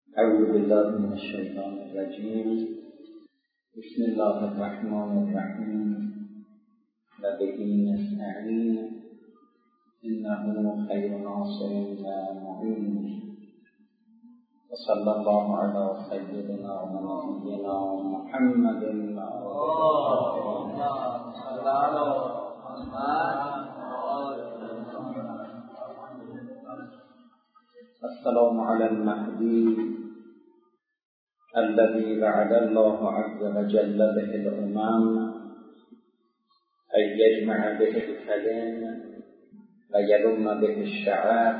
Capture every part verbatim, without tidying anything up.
اعوذ بالله من الشیطان الرجیم. بسم الله الرحمن الرحیم. و به نستعین انه خیر ناصر و معین. و صلی الله علی سیدنا و نبینا محمد و السلام علی المهدی الذي وعد الله عز وجل به الأمم أن يجمع به الكلم ويلم به الشعب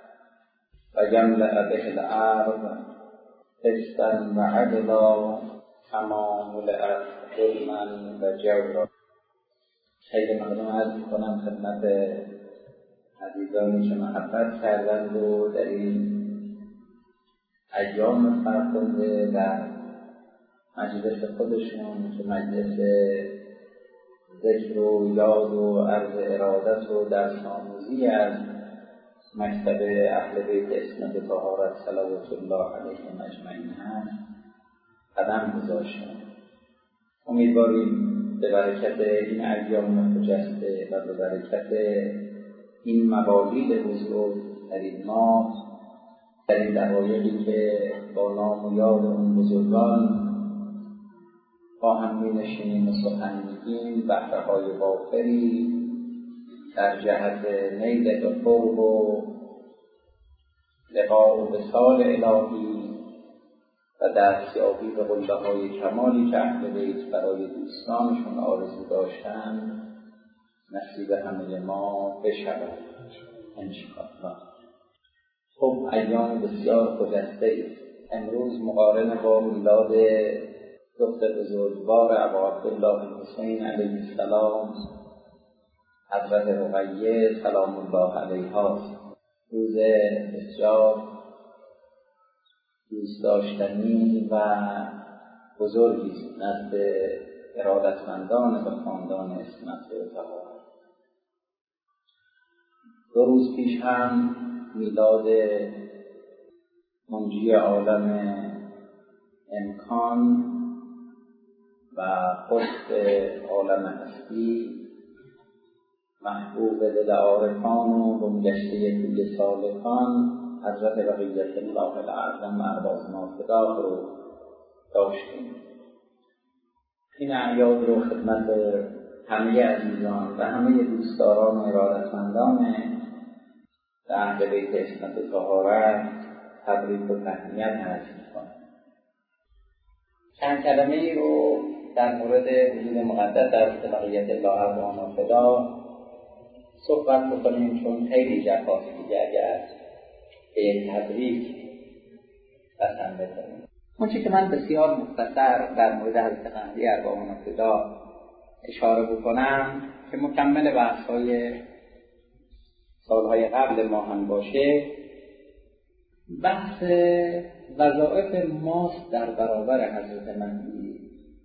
ويملأ به الأرض قسطا وعدلا كما ملأت ظلما وجورا. خیلی ممنون عرض می‌کنم خدمت عزیزانی که محبت کردند و در این ایام فرخنده در مجلس خودشون که مجلس ذکر و یاد و عرض ارادت و درس آموزی از مکتب اهل بیت اسمت طهارت صلوات الله علیهم اجمعین هست قدم گذاشتن. امیدواریم به برکت این ایام خجسته و به برکت این مواعید بزرگ در این ماه، در این دقایقی که با نام و یاد اون بزرگان با هم می نشینیم و سخن میگیم، بهره‌های وافری در جهت نیل به قرب و لقاء و وصال الهی و دستیابی به قله‌های کمالی که اهل بیت برای دوستانشون آرزو داشتن نصیب همه ما بشود انشاءالله. خب ایام بسیار خجسته است. امروز مقارن با میلاد دختر بزرگوار ابا عبدالله الحسین علیه السلام حضرت رقیه سلام الله علیها، روز بسیار دوست داشتنی و بزرگی است نزد ارادتمندان به خاندان اسمت و طهارت. دو روز پیش هم میلاد منجی عالم امکان و خشت عالم هستی، محبوب دل عارفان و بنگشته کوی سالکان حضرت بقیت الله الاعظم ارواحنا فداه رو داشتیم. این اعیاد رو خدمت همه عزیزان و همه دوستداران و ارادتمندان اهل بیت اسمت طهارت تبریک و تهنیت عرض می‌کنم. چند کلمه ای رو در مورد وجود مقدس در بقیت الله ارواحنا فداه صحبت بکنیم، چون خیلی جفاست دیگه اگر به یک تبریک قسم بزنیم. اون چی که من بسیار مختصر در مورد حضرت قمری ارواحنا فداه اشاره بکنم که مکمل بحث‌های سالهای قبل ما هم باشه، بحث وظایف ماست در برابر حضرت مهدی.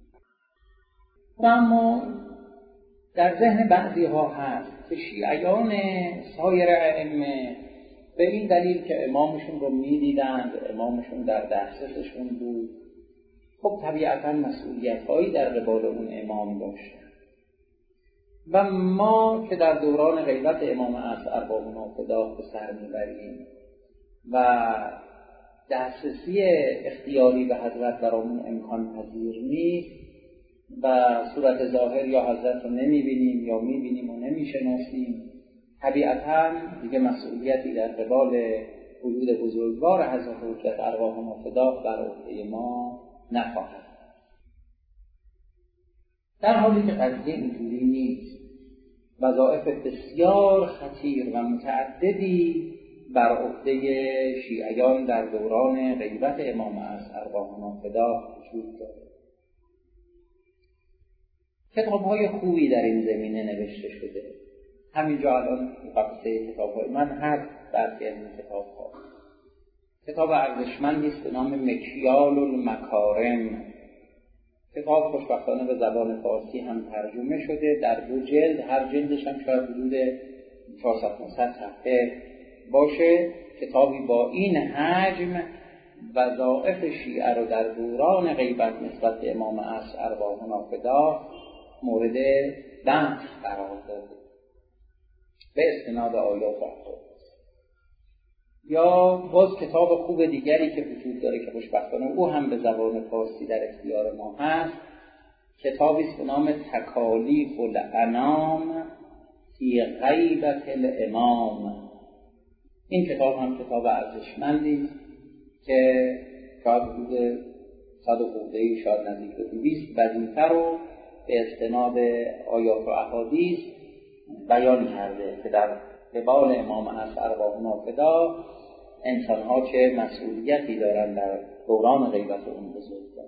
و اما در ذهن بعضی ها هست که شیعیان سایر ائمه به این دلیل که امامشون رو میدیدند، امامشون در دسترسشون بود، خب طبیعتا مسئولیت هایی در قبال اون امام داشت و ما که در دوران غیبت امام اصل ارواحنا فداه به سر میبریم و دسترسی اختیاری به حضرت برامون امکان پذیر نیست و صورت ظاهر یا حضرت رو نمیبینیم یا میبینیم و نمیشناسیم، طبیعتا دیگه مسئولیتی در قبال وجود بزرگوار حضرت حجت ارواحنا فداه بر عهده ما نخواهد. در حالی که قضیه اینجوری نیست، وظایف بسیار خطیر و متعددی بر عهده شیعیان در دوران غیبت امام اصل ارواحنا فداه وجود دارد. کتاب‌های خوبی در این زمینه نوشته شده. همینجا الان قفسه کتاب‌های من هست. برخی از این کتاب‌ها کتاب ارزشمندی است به نام مکیال المکارم. کتاب خوشبختانه به زبان فارسی هم ترجمه شده، در دو جلد، هر جلدش هم شاید حدود چهارصد پانصد صفحه باشه. کتابی با این حجم وظایف شیعه رو در دوران غیبت نسبت به امام عصر ارواحنا فدا مورد بحث قرار داده به استناد آیات و احادیث. یا باز کتاب خوب دیگری که وجود داره که خوشبختانه او هم به زبان فارسی در اختیار ما هست، کتابی است به نام تکالیف الانام فی غیبت الامام. این کتاب هم کتاب ارزشمندی است که شاید حدود صد و خورده شاید نزدیک به دویست وظیفه رو به استناد آیات و احادیث بیان کرده که در قبال امام عصر ارواحنا فدا انسان‌ها چه مسئولیتی دارن در دوران غیبت اون بزرگوار.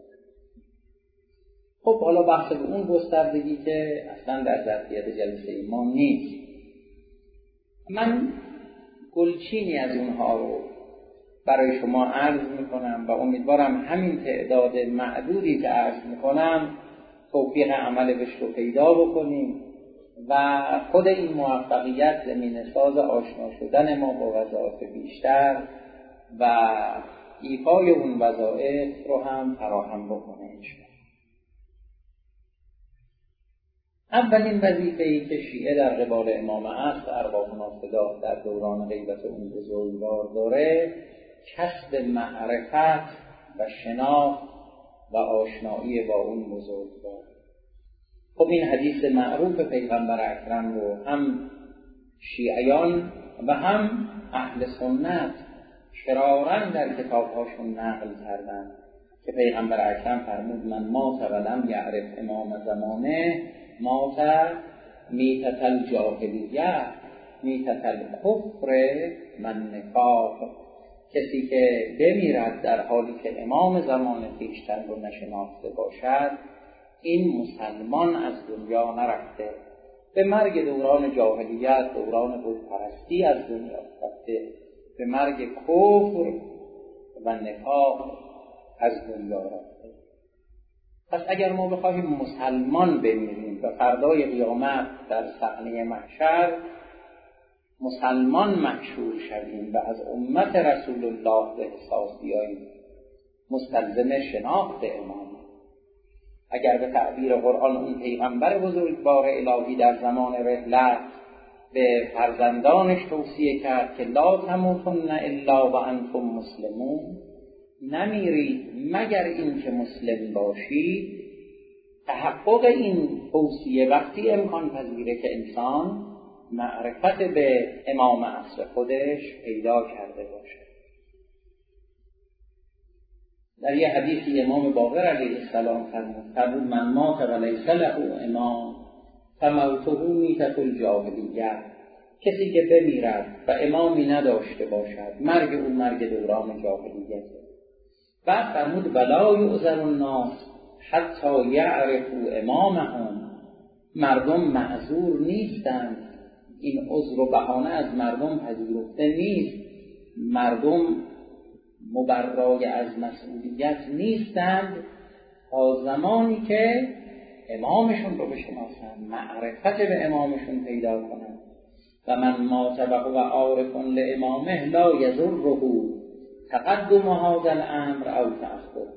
خب حالا بحث به اون گستردگی که اصلا در ظرفیت جلسه ما نیست. من گلچینی از اونها رو برای شما عرض میکنم و امیدوارم همین تعداد معدودی که عرض میکنم توفیق عمل بهش رو پیدا بکنیم و خود این موفقیت زمینه ساز آشنا شدن ما با وظایف بیشتر و ایفای اون وظایف رو هم فراهم بکنه انشاءالله. اولین وظیفه‌ای که شیعه در قبال امام عصر ارواحنا فدا در دوران غیبت اون بزرگوار داره کسب معرفت و شناخت و آشنایی با اون بزرگوار. خب این حدیث معروف پیغمبر اکرم رو هم شیعیان و هم اهل سنت شرارن در کتابهاشون نقل کردن که پیغمبر اکرم فرمود من مات ولم یعرف امام زمانه مات میتت الجاهلیه میتت الکفر من نفاق. کسی که بمیرد در حالی که امام زمان خویشتن رو نشناخته باشد این مسلمان از دنیا نرفته، به مرگ دوران جاهلیت دوران بتپرستی از دنیا رفته، به مرگ کفر و نفاق از دنیا رفته. پس اگر ما بخواهیم مسلمان بمیریم و فردای قیامت در صحنه محشر مسلمان محشور شویم و از امت رسول الله به حساب بیاییم مستلزم شناخت امام. اگر به تعبیر قرآن اون پیغمبر بزرگوار الهی در زمان رحلت به فرزندانش توصیه کرد که لا تموتن الا و انتم مسلمون، نمیرید مگر این که مسلم باشید، تحقق این توصیه وقتی امکان پذیره که انسان معرفت به امام عصر خودش پیدا کرده باشد. در یه حدیثی امام باقر علیه السلام فرمود من مات و لیس له امام فموته میتة الجاهلیه. کسی که بمیرد و امامی نداشته باشد مرگ او مرگ دوران جاهلیت. بعد فرمود ولا یؤذن الناس حتی یعرفوا امامهم. مردم معذور نیستند، این عذر و بهانه از مردم پذیرفته نیست، مردم مبرای از مسئولیت نیستند تا زمانی که امامشون رو بشناسند، معرفت به امامشون پیدا کنند. و من مات و هو عارف لامامه لا یضره تقدم هذا الامر او تأخر.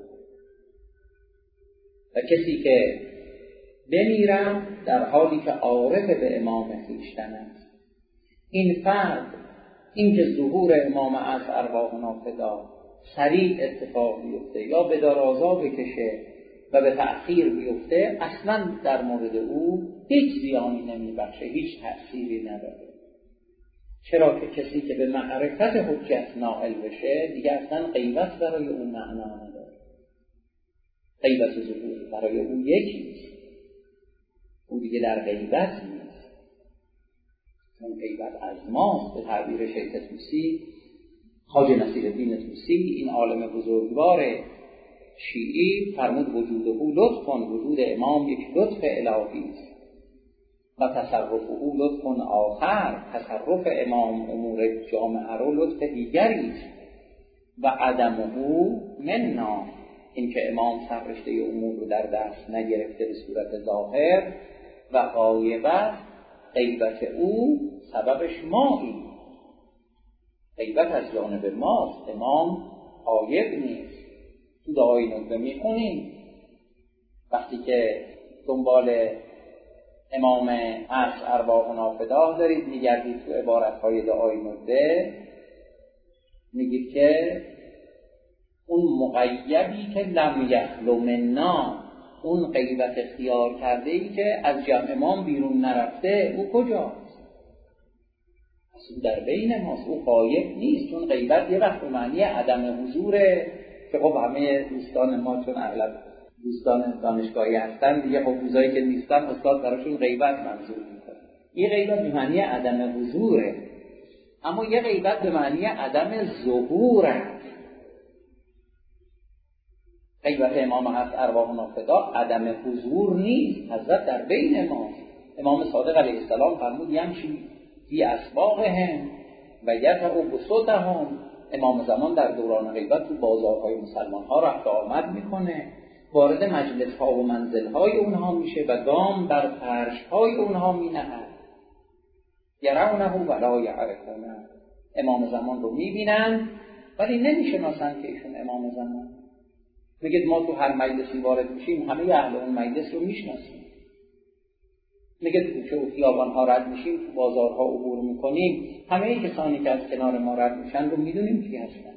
و کسی که بمیرد در حالی که عارف به امام خویشتن است، این فرد این که ظهور امام از ارواحنا فدا سریع اتفاق بیفته یا به درازا بکشه و به تأخیر بیفته اصلا در مورد او هیچ زیانی نمیبخشه، هیچ تأثیری نداره. چرا که کسی که به معرفت حجت نائل بشه دیگه اصلا غیبت برای او معنا نداره. غیبت و ظهور برای او یکیست، او دیگه در غیبت نیست. اون غیبت از ماست. به تعبیر شیخ طوسی خواجه نصیرالدین طوسی این عالم بزرگوار شیعی فرمود وجوده لطف، وجود امام یک لطف الهی است و تصرفه لطف آخر، تصرف امام امور جامعه رو لطف دیگری است و عدمه منا، این که امام سررشته امور رو در دست نگرفته به صورت ظاهر و غایبت، غیبت او سببش مایی، غیبت از جانب ماست. امام غایب نیست. تو دعای ندبه میخونیم وقتی که دنبال امام عصر ارواحنا فداه دارید میگردید تو عبارتهای دعای ندبه، میگید که اون مغیبی که لم یخلو منا، اون غیبت اختیار کرده ای که از جمع امام بیرون نرفته، او کجاست؟ اصلا در بین ماست، او غایب نیست. چون غیبت یه وقت به معنی عدم حضوره که خب همه دوستان ما چون اغلب دوستان دانشگاهی هستن دیگه، خب روزایی که نیستن استاد براشون غیبت منظور میکنه. یه غیبت به معنی عدم حضوره، اما یه غیبت به معنی عدم ظهوره. غیبت امام هست ارواحنا فداه عدم حضور نیست، حضرت در بین ماست. امام صادق علیه السلام فرمود یمشی فی اسواقهم و یدعو بسطهم. امام زمان در دوران غیبت تو بازارهای مسلمان ها رفت آمد میکنه، وارد مجلس ها و منزل های اونها میشه و گام بر فرش های اونها مینهد. یرونه ولا یعرفونه، امام زمان رو میبینن ولی نمیشناسن که ایشون امام زمان. میگه ما تو هر مجلسی وارد میشیم همه اهل اون مجلس رو میشناسیم. میگه تو کوچه و خیابان ها رد میشیم، تو بازارها عبور میکنیم، همه کسانی که از کنار ما رد میشن رو میدونیم کی هستن.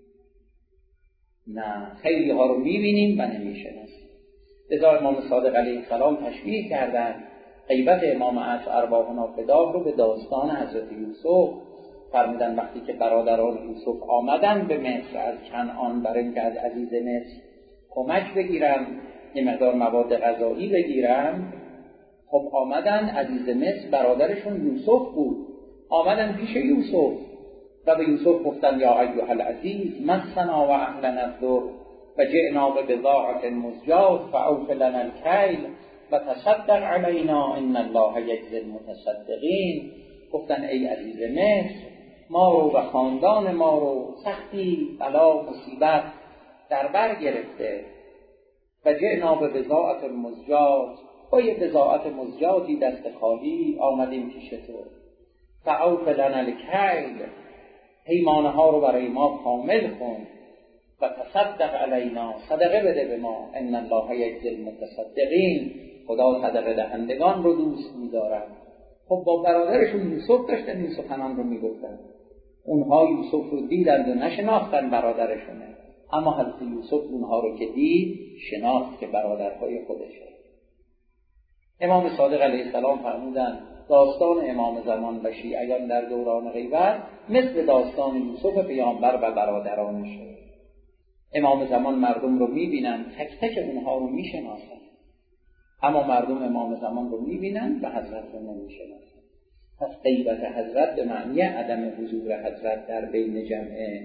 نه، خیلی ها رو میبینیم و نمیشناسیم. لذا امام صادق علیه السلام تشبیه کردن غیبت امام عصر ارواحنا فداه رو به داستان حضرت یوسف. فرمودن وقتی که برادران یوسف آمدن به مصر از کنعان برای اینکه از عزیز مصر کمک بگیرن، یه مقدار مواد غذایی بگیرن، خب آمدن، عزیز مصر برادرشون یوسف بود، آمدن پیش یوسف و به یوسف گفتن یا ایها العزیز مسنا و اهلنا الضر و جئنا ببضاعة مزجاة فاوف لنا الکیل و تصدق علینا ان الله یجزی المتصدقین. گفتن ای عزیز مصر، ما رو و خاندان ما رو سختی، بلا، مصیبت در بر گرفته و جئنا ببضاعة مزجاة، با یه بضاعت مزجاتی دست خالی آمدیم پیش تو. فاوف لنا الکیل، پیمانه ها رو برای ما کامل کن و تصدق علینا، صدقه بده به ما، ان الله یجزی المتصدقین، خدا صدقه دهندگان رو دوست می‌دارد. خب با برادرشون یوسف داشتن این سخنان رو میگفتن، اونها یوسف رو دیدند و نشناختن برادرشونه، اما حضرت یوسف اونها رو که دید شناخت که برادرهای خودشه. امام صادق علیه السلام فرمودن داستان امام زمان و شیعیان در دوران غیبت مثل داستان یوسف پیامبر و برادرانشه. امام زمان مردم رو میبینن، تک تک اونها رو میشناسن، اما مردم امام زمان رو میبینن و حضرت رو نمیشناسن. پس غیبت حضرت به معنی عدم حضور حضرت در بین جمع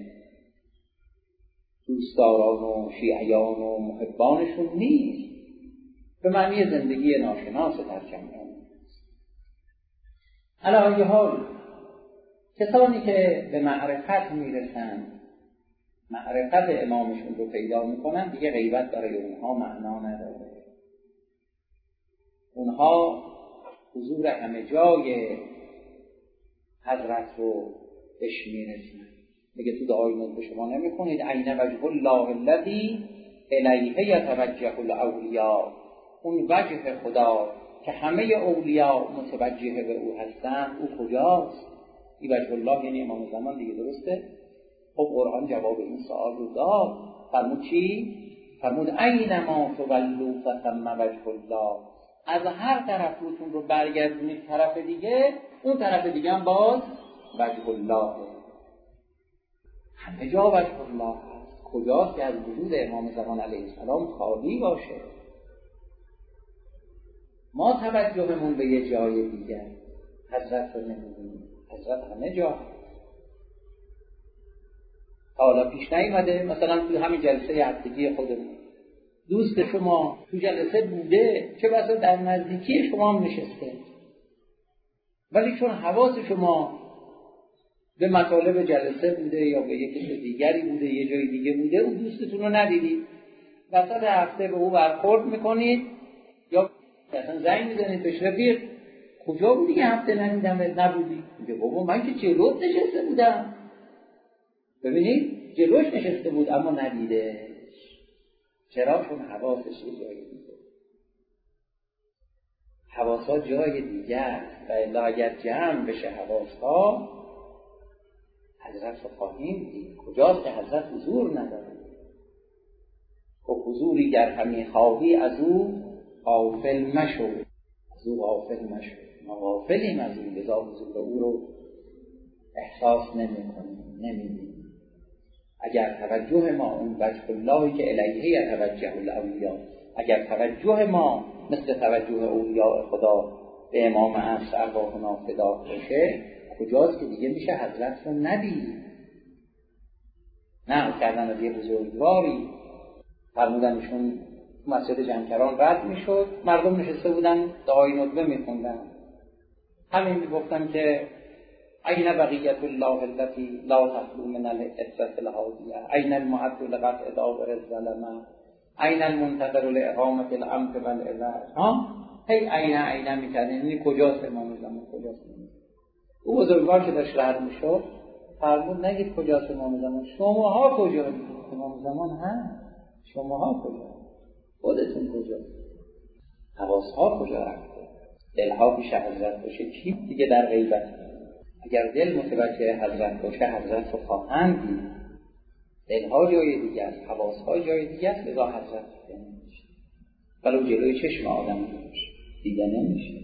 دوستداران و شیعیان و محبانشون نیست، به معنی زندگی ناشناس در جمع. علی ای حال کسانی که به معرفت میرسن، معرفت امامشون رو پیدا میکنن، دیگه غیبت برای اونها معنا نداره. اونها حضور همه جای حضرت رو بهش میرسن. میگه تو دعای ندبه شما نمیخونید عین وجه الله الذی الیه یتوجه الاولیاء، اون وجه خدا که همه اولیاء متوجه به او هستند، او کجاست؟ این وجه الله یعنی امام زمان دیگه، درسته؟ خب قرآن جواب این سوال رو داد. فرمود چی؟ فرمود اینما تولوا فثم وجه الله، از هر طرف روتون رو برگردونید طرف دیگه، اون طرف دیگه هم باز وجه الله، همه جا وجه الله هست. کجاست که از وجود امام زمان علیه السلام خالی باشه؟ ما توجهمون به یه جای دیگه، حضرت رو نمی‌بینیم. حضرت همه جا. حالا پیش نیومده مثلا تو همین جلسه هفتگی خودمون دوست شما تو جلسه بوده، چه بسا در نزدیکی شما هم نشسته، ولی چون حواس شما به مطالب جلسه بوده یا به یک کس دیگری بوده، یه جای دیگه بوده، اون دوستتون رو ندیدید، وسط هفته به او برخورد میکنید یا اصلا زنگ میزنید بهش، رفیق کجا بودی که هفته ندیدم نبودی؟ میگه بابا من که جلوت نشسته بودم. ببینید جلوش نشسته بود اما ندیده. چرا؟ چون حواسش یه جایی دیگه، حواسا جای دیگه است. و الا اگر جمع بشه حواسا حضرت رو خواهیم دید. کجاست که حضرت حضور نداره؟ خب حضوری گر همی خواهی از او غافل مشو، از او غافل مشو. ما غافلیم از این، لذا حضور او رو احساس نمی کنیم، نمی. اگر توجه ما اون وجه اللهی که الیه یتوجه الاولیاء، اگر توجه ما مثل توجه اولیاء خدا به امام عصر ارواحنا فدا بشه، کجاست که دیگه میشه حضرت رو ندید؟ نقل کردن از یه بزرگواری فرمودنشون مسجد جمکران رد میشد، مردم نشسته بودن دعای ندبه میخوندن، همین میگفتن که این بقیت الله التي لا تخلو من العزة الهادیه، این المعد لقطع دابر الظلمه، این المنتظر لاقامة الامر والعزة. ها هی این این میکنه، یعنی کجاست امام زمان، کجاست امام زمان؟ او بزرگوار که داشت رد میشد فرمود نگید کجاست امام زمان، شماها کجا؟ امام زمان هست، شماها کجا؟ خودتون کجا؟ حواسها کجا رفته؟ دلها پیش حضرت باشه کی دیگه در غیبت؟ اگر دل متوجه حضرت باشه حضرت رو خواهند دید. دلها جای دیگه است، حواسها جای دیگه است، لذا حضرت دیده نمیشه. ولو جلوی چشم آدم نمیشه دیده نمیشه.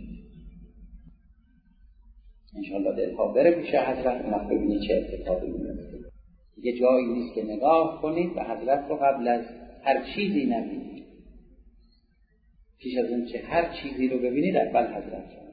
انشاءالله دلها بره پیش حضرت، اون ببینید چه اتفاقی میفته. دیگه جایی نیست که نگاه کنید و حضرت رو قبل از هر چیزی نبینید. پیش از اون که هر چیزی رو ببینید اول حضرت رو.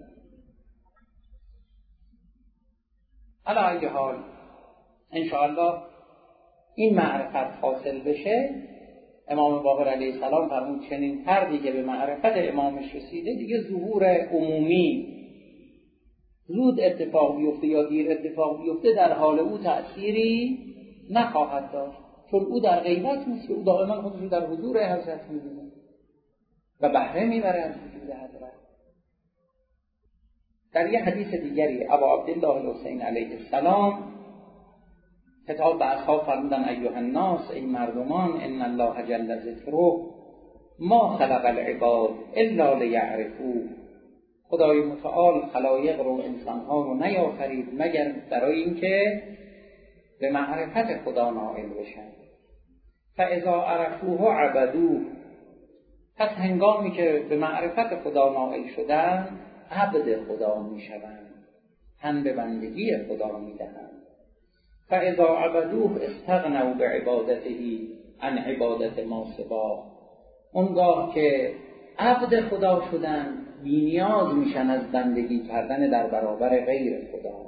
علی ای حال انشاءالله این معرفت حاصل بشه. امام باقر علیه السلام فرمود چنین فردی که به معرفت امامش رسیده دیگه ظهور عمومی زود اتفاق بیفته یا دیر اتفاق بیفته در حال او تأثیری نخواهد داشت، چون او در غیبت نیست، او دائما خودش در حضور حضرت می‌بینه و بهره میبره از وجود حضرت. در یه حدیث دیگری ابا عبدالله الحسین علیه السلام خطاب به اصحاب فرمودن ایها الناس، ای مردمان، ان الله جل ذکره ما خلق العباد الا لیعرفوه، خدای متعال خلایق رو، انسانها رو نیافرید مگر برای اینکه به معرفت خدا نائل بشن. فاذا عرفوه عبدوه، پس هنگامی که به معرفت خدا نائل شدن عبد خدا میشوند، تن به بندگی خدا میدهند. فاذا عبدوه استغنوا بعبادته عن عبادت ما سواه، اونگاه که عبد خدا شدن بی‌نیاز میشن از بندگی کردن در برابر غیر خدا.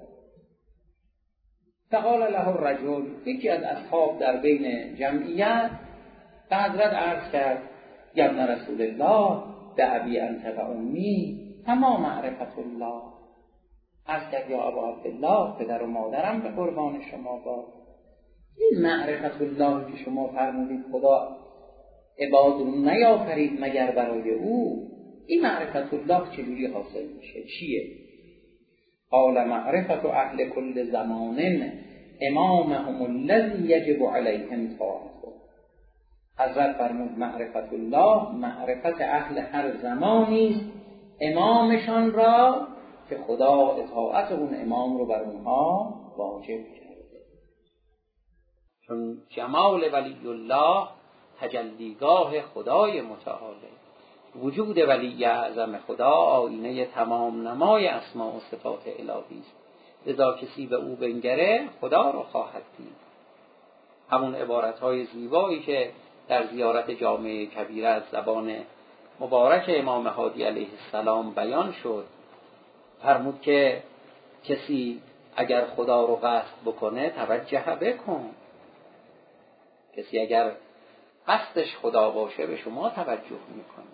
فقال له الرجل، یکی از اصحاب در بین جمعیت به حضرت عرض کرد یا ابن رسول الله بأبی انت و امی تمام معرفت الله، عرض کرد یا ابا عبدالله پدر و مادرم به قربان شما باد، این معرفت الله که شما فرمودید خدا عباد رو نیافرید مگر برای او، این معرفت الله چجوری حاصل میشه؟ چیه؟ قال معرفت اهل کل زمان امامهم الذی یجب علیهم طاعته. حضرت فرمود معرفت الله معرفت اهل هر زمانی است امامشان را که خدا اطاعت اون امام رو بر اونها واجب کرده. چون جمال ولی الله تجلیگاه خدای متعالی، وجود ولی اعظم خدا آینه تمام نمای اسماء و صفات الهی است، لذا کسی به او بنگره خدا رو خواهد دید. همون عبارتهای زیبایی که در زیارت جامع کبیره از زبان مبارک امام هادی علیه السلام بیان شد، فرمود که کسی اگر خدا رو قصد بکنه توجه بکن، کسی اگر قصدش خدا باشه به شما توجه میکنه.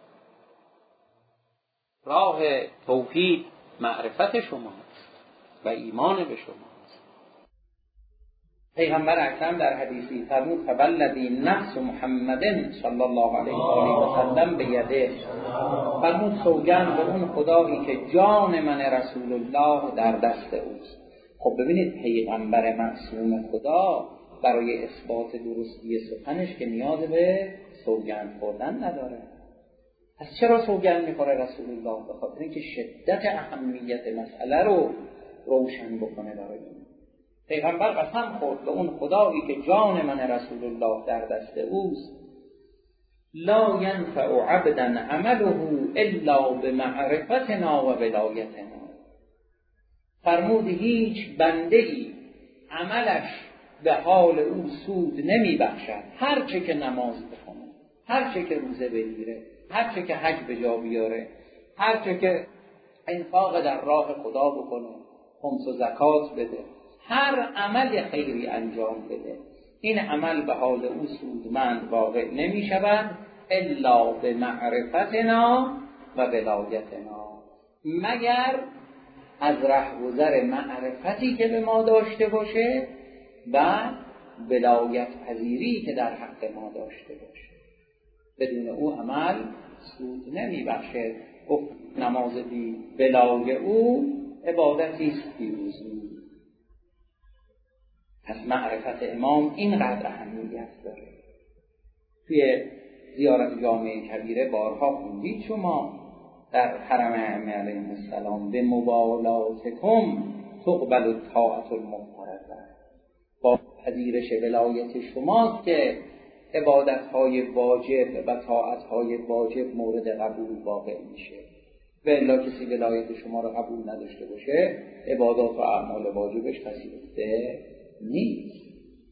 راه توحید معرفت شماست و ایمان به شماست. پیغمبر اکرم در حدیثی فرمود فوالذی نفس محمد صلی الله علیه و آله و سلم بیده، فرمود سوگند به اون خدایی که جان من رسول الله در دست اوست. خب ببینید پیغمبر معصوم خدا برای اثبات درستی سخنش که نیاز به سوگند خوردن نداره. پس چرا سوگند میخوره رسول الله؟ به خاطر اینکه شدت اهمیت مسئله رو روشن بکنه برای اون. پیغمبر قسم خورد به اون خدایی که جان من رسول الله در دست اوست، لا ینفع عبدا عمله الا بمعرفتنا و ولایتنا. فرمود هیچ بنده ای عملش به حال او سود نمی بخشد، هر چه که نماز بخونه، هر چه که روزه بگیره، هر چه که حج به جا بیاره، هر چه که انفاق در راه خدا بکنه، خمس و زکات بده، هر عمل خیری انجام بده، این عمل به حال او سودمند واقع نمی شود الا به معرفتنا و ولایتنا، مگر از رهگذر معرفتی که به ما داشته باشه و ولایت پذیری که در حق ما داشته باشه. بدون او عمل سود نمی بخشه. گفت نماز بی ولای او عبادتی است بی وضو. پس معرفت امام اینقدر اهمیت داره. توی زیارت جامع کبیره بارها خوندید شما در حرم ائمه علیهم السلام به مبالاتکم تقبل الطاعة المفترضه، با پذیرش ولایت شماست که عبادت‌های واجب و طاعت‌های واجب مورد قبول واقع میشه. و الا کسی ولایت شما را قبول نداشته باشه عبادات و اعمال واجبش پذیرفته نیست.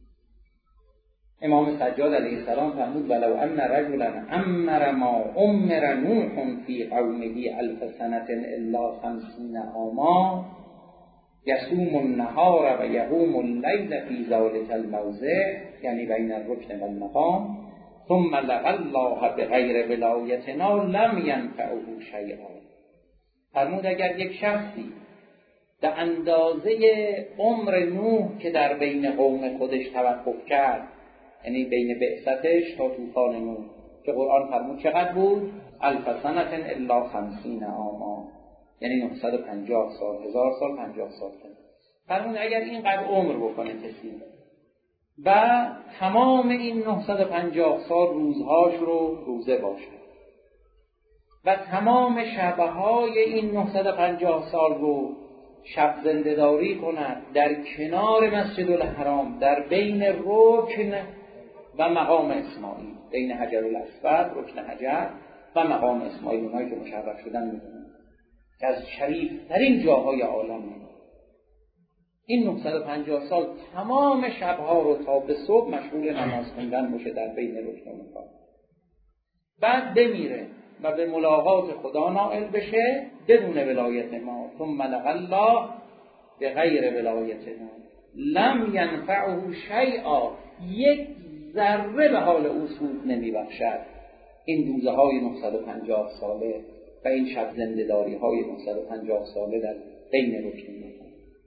امام سجاد علیه السلام فرمود ولو ان رجلا عمر ما عمر نوح فی قومه الف سنة الا خمسین عاما یصوم النهار و یقوم اللیل فی ذلک الموضع، یعنی بین الرکن و المقام، ثم لقى الله بغیر ولایتنا لم ینفعه شیئا. فرمود اگر یک شخصی در اندازه عمر نوح که در بین قوم خودش توقف کرد، یعنی بین بعثتش تا طوفان نوح که قرآن فرمود چقدر بود؟ الف سنة الا خمسین عاما، یعنی نهصد و پنجاه سال، هزار سال، پنجاه سال. فرمود اگر اینقدر عمر بکنه کسی و تمام این نهصد و پنجاه سال روزهاش رو روزه باشه و تمام شبهای این نهصد و پنجاه سال رو شب زنده‌داری کند در کنار مسجد الحرام در بین رکن و مقام اسماعیل، بین حجر الاسود، رکن حجر و مقام اسماعیل، اونایی که مشرف شدن میدونن که از شریف ترین جاهای عالمه، این نهصد و پنجاه سال تمام شبها رو تا به صبح مشغول نماز خوندن باشه در بین رکن و مقام، بعد بمیره و به ملاقات خدا نائل بشه بدون ولایت ما، ثم لقى الله بغیر ولایتنا لم ینفعه شیئا، یک ذره به حال او سود نمی بخشد این روزه های نهصد و پنجاه ساله و این شب زنده‌داری های نهصد و پنجاه ساله در بین رکن مقام.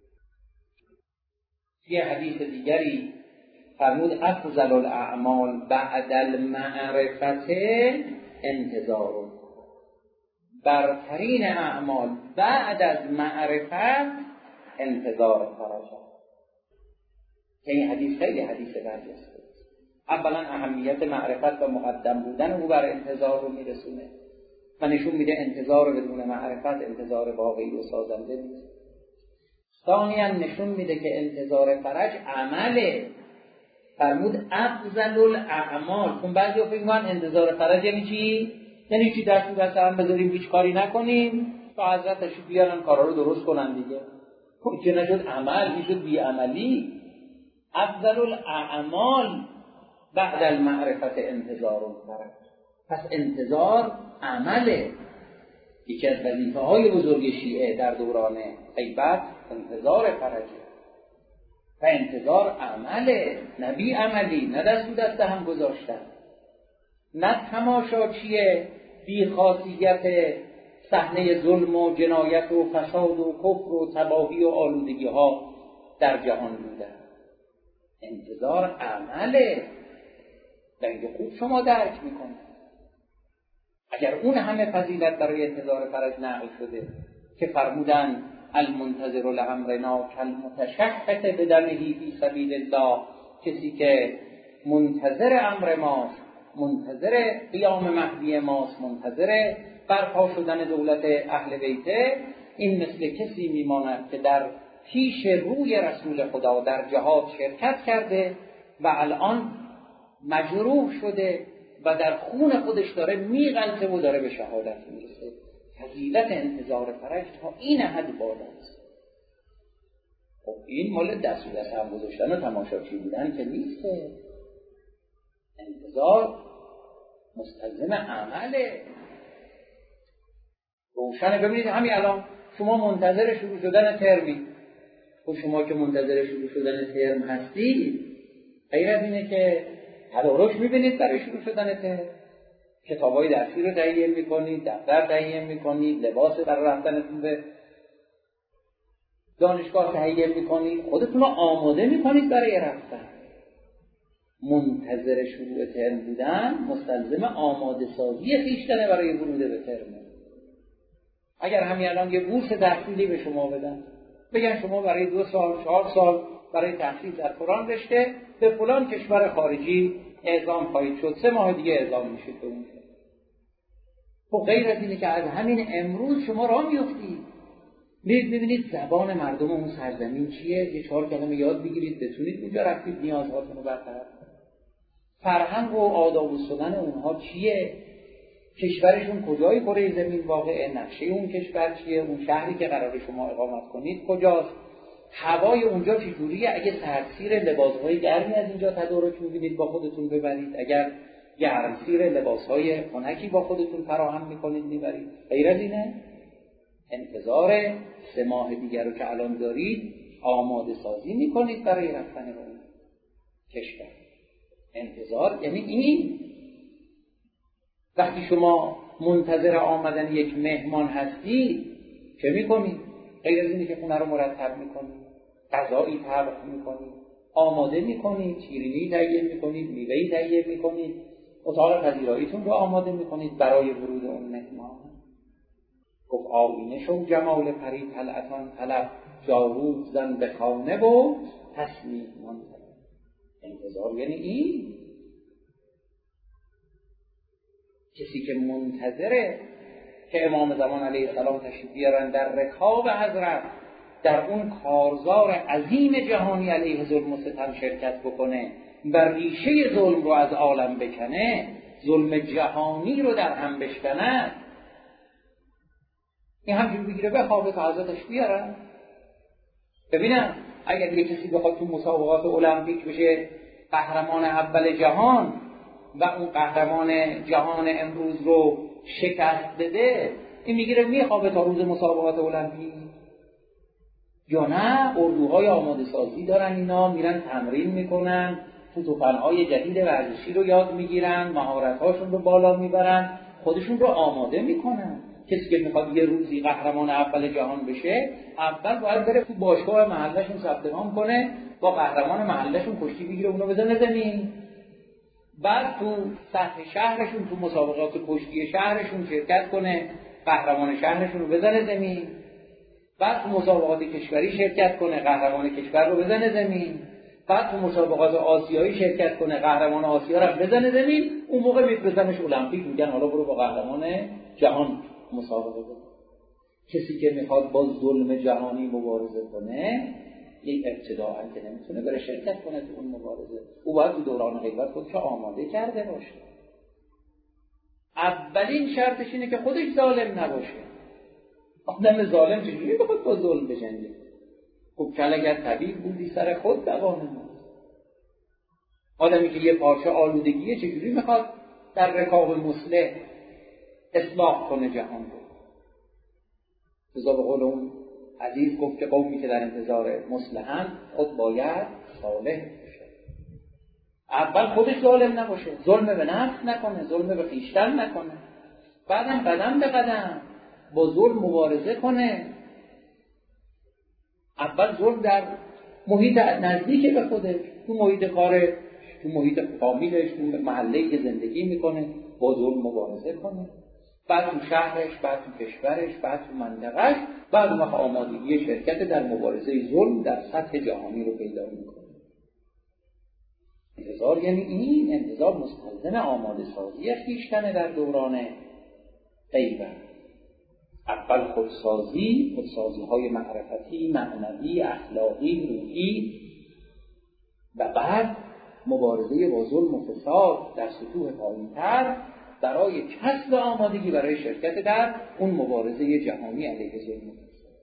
یه حدیث دیگری فرمود افضل الاعمال بعد المعرفت انتظار، برترین اعمال بعد از معرفت انتظار فرجه. که این حدیث خیلی حدیث برجسته است. اولا اهمیت معرفت و مقدم بودن او بر انتظار رو میرسونه و نشون میده انتظار بدون معرفت انتظار واقعی و سازنده نیست. ثانیاً نشون میده که انتظار فرج عمله. فرمود افضل الاعمال. چون بعضی فکر می‌کنن انتظار فرج یعنی چی؟ یعنی چی دست دست هم بذاریم هیچ کاری نکنیم تا حضرتش بیارن کارا رو درست کنن دیگه. خب چه نشد عمل، این شد بی عملی. افضل الاعمال بعد المعرفت انتظار فرج. پس انتظار عمله. یکی از وظیفه‌های بزرگ شیعه در دوران غیبت انتظار فرجه و انتظار عمله، نه بی عملی، نه دست دست هم گذاشتن، نه تماشاچیه بی خاصیت صحنه ظلم و جنایت و فساد و کفر و تباهی و آلودگی ها در جهان بودن. انتظار عمله و اینکه خوب شما درک میکنه. اگر اون همه فضیلت برای انتظار فرج نقل شده که فرمودن المنتظر لامرنا کالمتشحت بدمه فی سبیل الله کسی که منتظر امر ماست، منتظر قیام مهدی ماست، منتظر برپا شدن دولت اهل بیته، این مثل کسی میماند که در پیش روی رسول خدا در جهاد شرکت کرده و الان مجروح شده و در خون خودش داره میغلطه و داره به شهادت میرسه. فضیلت انتظار فرج تا این حد بالاست. خب این مال دست و دست هم گذاشتن و تماشاچی بودن که نیست، که انتظار مستلزم عمله. روشنه. ببینید همین الان شما منتظر شروع شدن ترمی، خب شما که منتظر شروع شدن ترم هستید، غیر از اینه که تدارک میبینید برای شروع شدن ترم، کتابای درسی رو تهیه میکنید، دفتر تهیه میکنید، لباس برای رفتنتون به دانشگاه تهیه میکنید، خودتون رو آماده میکنید برای رفتن. منتظر شروع ترم بودن مستلزم آماده سازی خویشتن برای ورود به ترم. اگر همین الان یه بورس تحصیلی به شما بدن، بگن شما برای دو سال چهار سال برای تحصیل در فلان رشته به فلان کشور خارجی اعزام خواهید شد، سه ماه دیگه اعزام میشید به اونجا. خب غیر از اینه که از همین امروز شما راه میافتید، میرید ببینید زبان مردم اون سرزمین چیه، یه چهار کلمه یاد بگیرید بتونید اونجا رفتید نیازهاتون رو برطرف کنید. فرهنگ و آداب و سنن اونها چیه، کشورشون کجای کره زمین واقعه، نقشه اون کشور چیه، اون شهری که قراره شما اقامت کنید کجاست، هوای اونجا چجوریه، اگه سردسیر لباسهای گرمی از اینجا تدارک می‌بینید با خودتون ببرید، اگر گرمسیر لباسهای خنکی با خودتون فراهم می‌کنید می‌برید. غیر از اینه انتظار سه ماه دیگر رو که الان دارید آماده سازی می‌کنید برای رفتن به اون کشور. انتظار یعنی این. وقتی شما منتظر آمدن یک مهمان هستید چه میکنید؟ غیر از اینه که خونه رو مرتب میکنید، غذایی طبخ میکنید، آماده میکنید، شیرینی تهیه میکنید، میوه‌ای تهیه میکنید، اتاق پذیراییتون رو آماده میکنید برای ورود اون مهمان. گفت آیینه شو جمال پری طلعتان طلب، جاروب زن به خانه و تصمیم منتظر. انتظار یعنی این. کسی که منتظره که امام زمان علیه السلام تشریف بیارن در رکاب حضرت، در اون کارزار عظیم جهانی علیه ظلم و ستم شرکت بکنه و ریشه ظلم رو از عالم بکنه، ظلم جهانی رو در هم بشکنه، این همجور بگیره بخوابه تا حضرتش بیارن. ببینم اگر یه کسی بخواد تو مسابقات المپیک بشه قهرمان اول جهان و اون قهرمان جهان امروز رو شکست بده، این میگیره میخوابه تا روز مسابقات المپیک؟ یا نه اردوهای آماده سازی دارن، اینا میرن تمرین میکنن، فوتوفنهای جدید ورزشی رو یاد میگیرن، مهارت‌هاشون رو بالا میبرن، خودشون رو آماده میکنن. کسی که میخواد یه روزی قهرمان اول جهان بشه، اول باید بره تو باشگاه محلشون ثبت نام کنه، با قهرمان محلشون کشتی بگیره، اونو بزنه زمین. بعد تو سطح شهرشون تو مسابقات کشتی شهرشون شرکت کنه، قهرمان شهرشون رو بزنه زمین. بعد تو مسابقات کشوری شرکت کنه، قهرمان کشور رو بزنه زمین. بعد تو مسابقات آسیایی شرکت کنه، قهرمان آسیا رو بزنه زمین. اون موقع میفرستنش المپیک، میگن حالا برو با قهرمان جهان مسابقه بده. کسی که میخواد با ظلم جهانی مبارزه کنه، یک ابتداعا که نمیتونه بره شرکت کنه تو اون مبارزه، او باید تو دوران غیبت خودش آماده کرده باشه. اولین شرطش اینه که خودش ظالم نباشه. آدم ظالم چجوری بخواد با ظلم بجنگه؟ خب کل اگر طبیب بودی سر خود دوانه ما. آدمی که یه پارچه آلودگیه چجوری میخواد در رکاب مصلح اصلاح کنه جهان رو؟ رضا به قول اون عزیز گفت که قومی که در انتظار مصلحن خود باید صالح بشه. اول خودش ظالم نباشه، ظلم به نفس نکنه، ظلم به خویشتن نکنه، بعدم قدم به قدم با ظلم مبارزه کنه. اول ظلم در محیط نزدیک به خودش، تو محیط کارش، تو محیط فامیلش، تو محله‌ای که زندگی میکنه با ظلم مبارزه کنه، بعد تو شهرش، بعد تو کشورش، بعد تو منطقهش، بعد اون وقت آمادگی شرکت در مبارزه ظلم در سطح جهانی رو پیدا میکنه. انتظار یعنی این انتظار مستلزم آماده سازی خویشتن در دوران غیبت. اول خودسازی، خودسازی های معرفتی، معنوی، اخلاقی، روحی، و بعد مبارزه با ظلم و فساد در سطوح پایین‌تر برای کسب آمادگی برای شرکت در اون مبارزه جهانی علیه ظلم و فساد.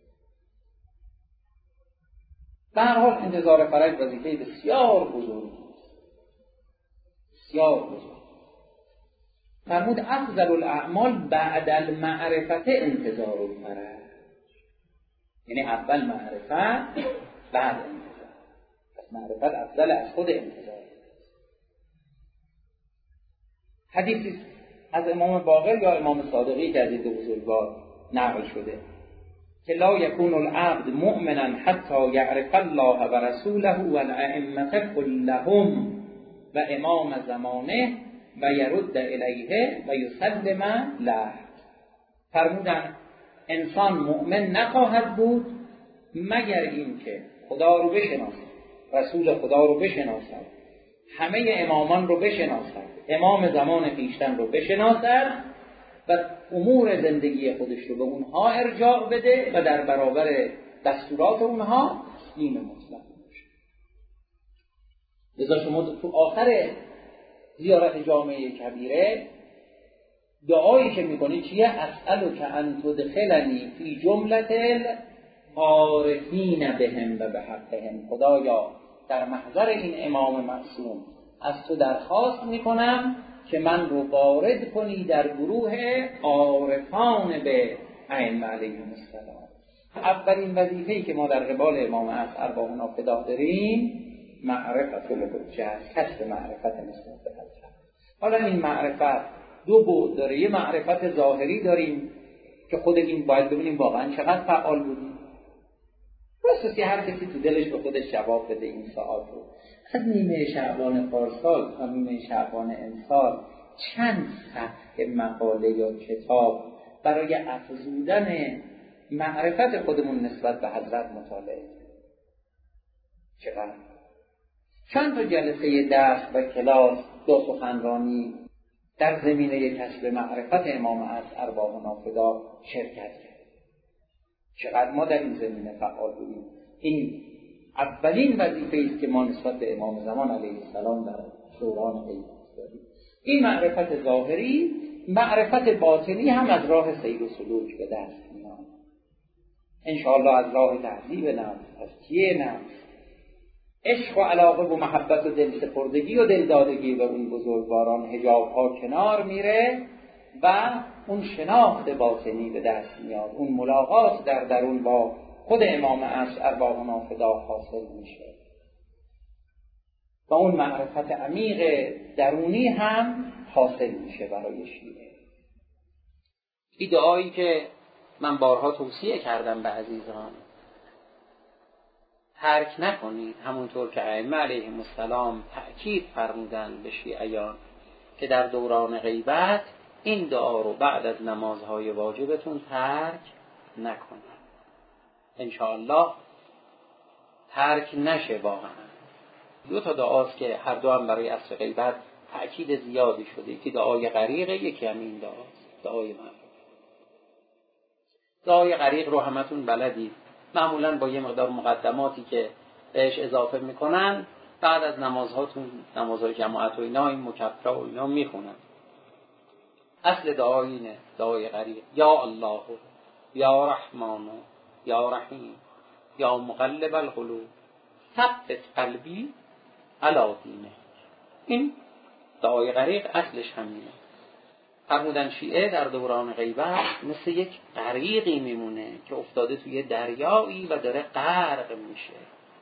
به هر حال انتظار فرج وظیفه بسیار بزرگی است، بسیار بزرگ. فرمود افضل الاعمال بعد المعرفت انتظار الفرج، یعنی اول معرفت بعد انتظار. پس معرفت افضل از خود انتظار. حدیثی از امام باقر یا امام صادقی که از این دو بزرگوار نقل شده که لا یکون العبد مؤمنا حتی یعرف الله و رسوله و الائمه كلهم و امام زمانه و یرد الیه و یسلم له. فرمودن انسان مؤمن نخواهد بود مگر اینکه خدا رو بشناسد، رسول خدا رو بشناسد، همه امامان رو بشناسد، امام زمان خویشتن رو بشناسد و امور زندگی خودش رو به اونها ارجاع بده و در برابر دستورات اونها تسلیم مطلق باشه. لذا شما تو آخر زیارت جامعه کبیره دعایی که میکنی چیه؟ اسألک ان تدخلنی فی جملة العارفین بهم و بحقهم. خدایا در محضر این امام معصوم از تو درخواست میکنم که من رو وارد کنی در گروه عارفان به ائمه علیهم السلام. اولین وظیفه‌ای که ما در قبال امام عصر ارواحنا فدا داریم معرفت الحجه، کسب معرفت نسبت به حضرت. حالا این معرفت دو بعد داره. یه معرفت ظاهری داریم که خود این باید ببینیم واقعا چقدر فعال بودیم. راستش هر کسی تو دلش به خودش جواب بده این سوال رو. از نیمه شعبان پارسال تا نیمه شعبان امسال چند صفحه مقاله یا کتاب برای افزودن معرفت خودمون نسبت به حضرت مطالعه کردیم؟ چقدر؟ چند تا جلسه درس و کلاس دو سخنرانی در زمینه کسب معرفت امام عصر ارواحنا فدا شرکت کرد. چقدر ما در این زمینه فعال بودیم. این اولین وظیفه است که ما نسبت به امام زمان علیه السلام در دوران غیبت داریم. این معرفت ظاهری، معرفت باطنی هم از راه سیر و سلوک به دست میاد. انشاءالله از راه تهذیب نفس، تزکیه نفس، عشق و علاقه و محبت و دلسپردگی و دلدادگی به اون بزرگواران حجاب ها کنار میره و اون شناخت باطنی به دست میاد. اون ملاقات در درون با خود امام عصر ارواحنا فدا حاصل میشه و اون معرفت عمیق درونی هم حاصل میشه برای شیعه. این دعایی که من بارها توصیه کردم به عزیزان، ترک نکنید. همونطور که ائمه علیهم السلام تأکید فرمودند به شیعیان که در دوران غیبت این دعا رو بعد از نمازهای واجبتون ترک نکنید. انشاءالله ترک نشه. واقعا دو تا دعاست که هر دو هم برای عصر غیبت تأکید زیادی شده. یکی دعای غریقه، یکی هم این دعاست، دعای معروف. دعای غریق رو همتون بلدید، معمولا با یه مقدار مقدماتی که بهش اضافه میکنن بعد از نمازهاتون، نمازهای جماعت و اینا، این مکفره و اینا میخونن. اصل دعای اینه، دعای غریق: یا الله، یا رحمان، یا رحیم، یا مقلب القلوب ثبت قلبی علی دینه. این دعای غریق اصلش همینه. فرمودن شیعه در دوران غیبت مثل یک غریقی میمونه که افتاده توی دریایی و داره غرق میشه.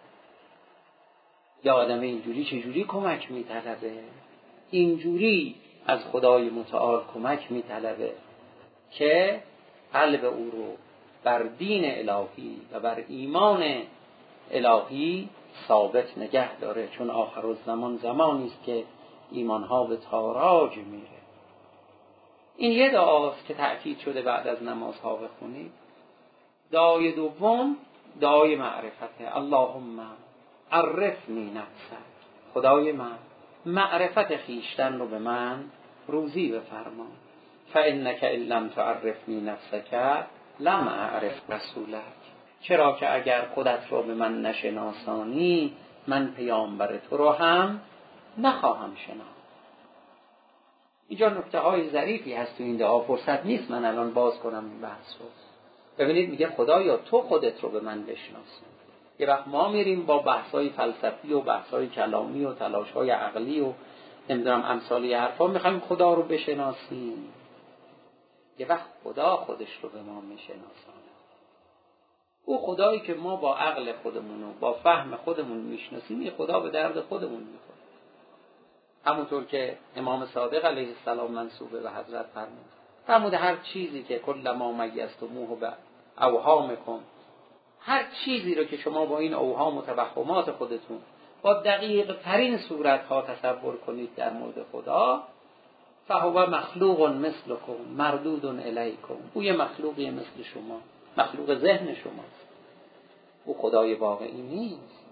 یا آدم اینجوری چجوری کمک میطلبه؟ اینجوری از خدای متعال کمک میطلبه که قلب او رو بر دین الهی و بر ایمان الهی ثابت نگه داره، چون آخر الزمان زمانی است که ایمانها به تاراج میره. این یه دعاست که تأکید شده بعد از نمازها بخونید. دعای دوم دعای معرفته: اللهم عرفنی نفسک. خدای من معرفت خیشتن رو به من روزی بفرما. فانک ان لم تعرفنی نفسک لم اعرف رسولک. چرا که اگر خودت رو به من نشناسانی من پیامبر تو رو هم نخواهم شناخت. اینجا نکته های ظریفی هست تو این دعا، فرصت نیست من الان باز کنم این بحث رو. ببینید میگه خدایا تو خودت رو به من بشناس. یه وقت ما میریم با بحث‌های فلسفی و بحث‌های کلامی و تلاش‌های عقلی و نمیدونم امثالی حرفا میخوایم خدا رو بشناسیم. یه وقت خدا خودش رو به ما میشناسونه. او خدایی که ما با عقل خودمون و با فهم خودمون میشناسیم، یه خدا به درد خودمون میخوره. همونطور که امام صادق علیه السلام منسوبه به حضرت فرمود، فرمود هر چیزی که کلما میزتموه به اوهامکم، هر چیزی رو که شما با این اوهام و توهمات خودتون با دقیق ترین صورت ها تصور کنید در مورد خدا، فهو مخلوق مثلکم مردود الیکم، او یه مخلوقی مثل شما، مخلوق ذهن شماست. او خدای واقعی نیست.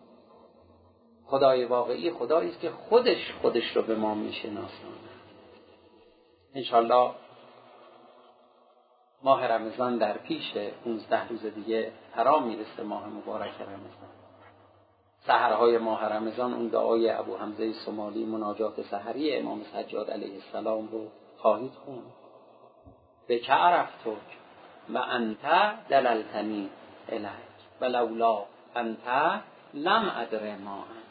خدای واقعی خدایی است که خودش خودش رو به ما میشناسونه. انشالله ماه رمضان در پیش، پانزده روز دیگه فرا میرسه ماه مبارک رمضان. سحرهای ماه رمضان اون دعای ابو حمزه سمالی مناجات سحری امام سجاد علیه السلام رو خواهید خوند. به که عرفتک و انت دللتنی الیک و لولا انت لم ادر ما انت.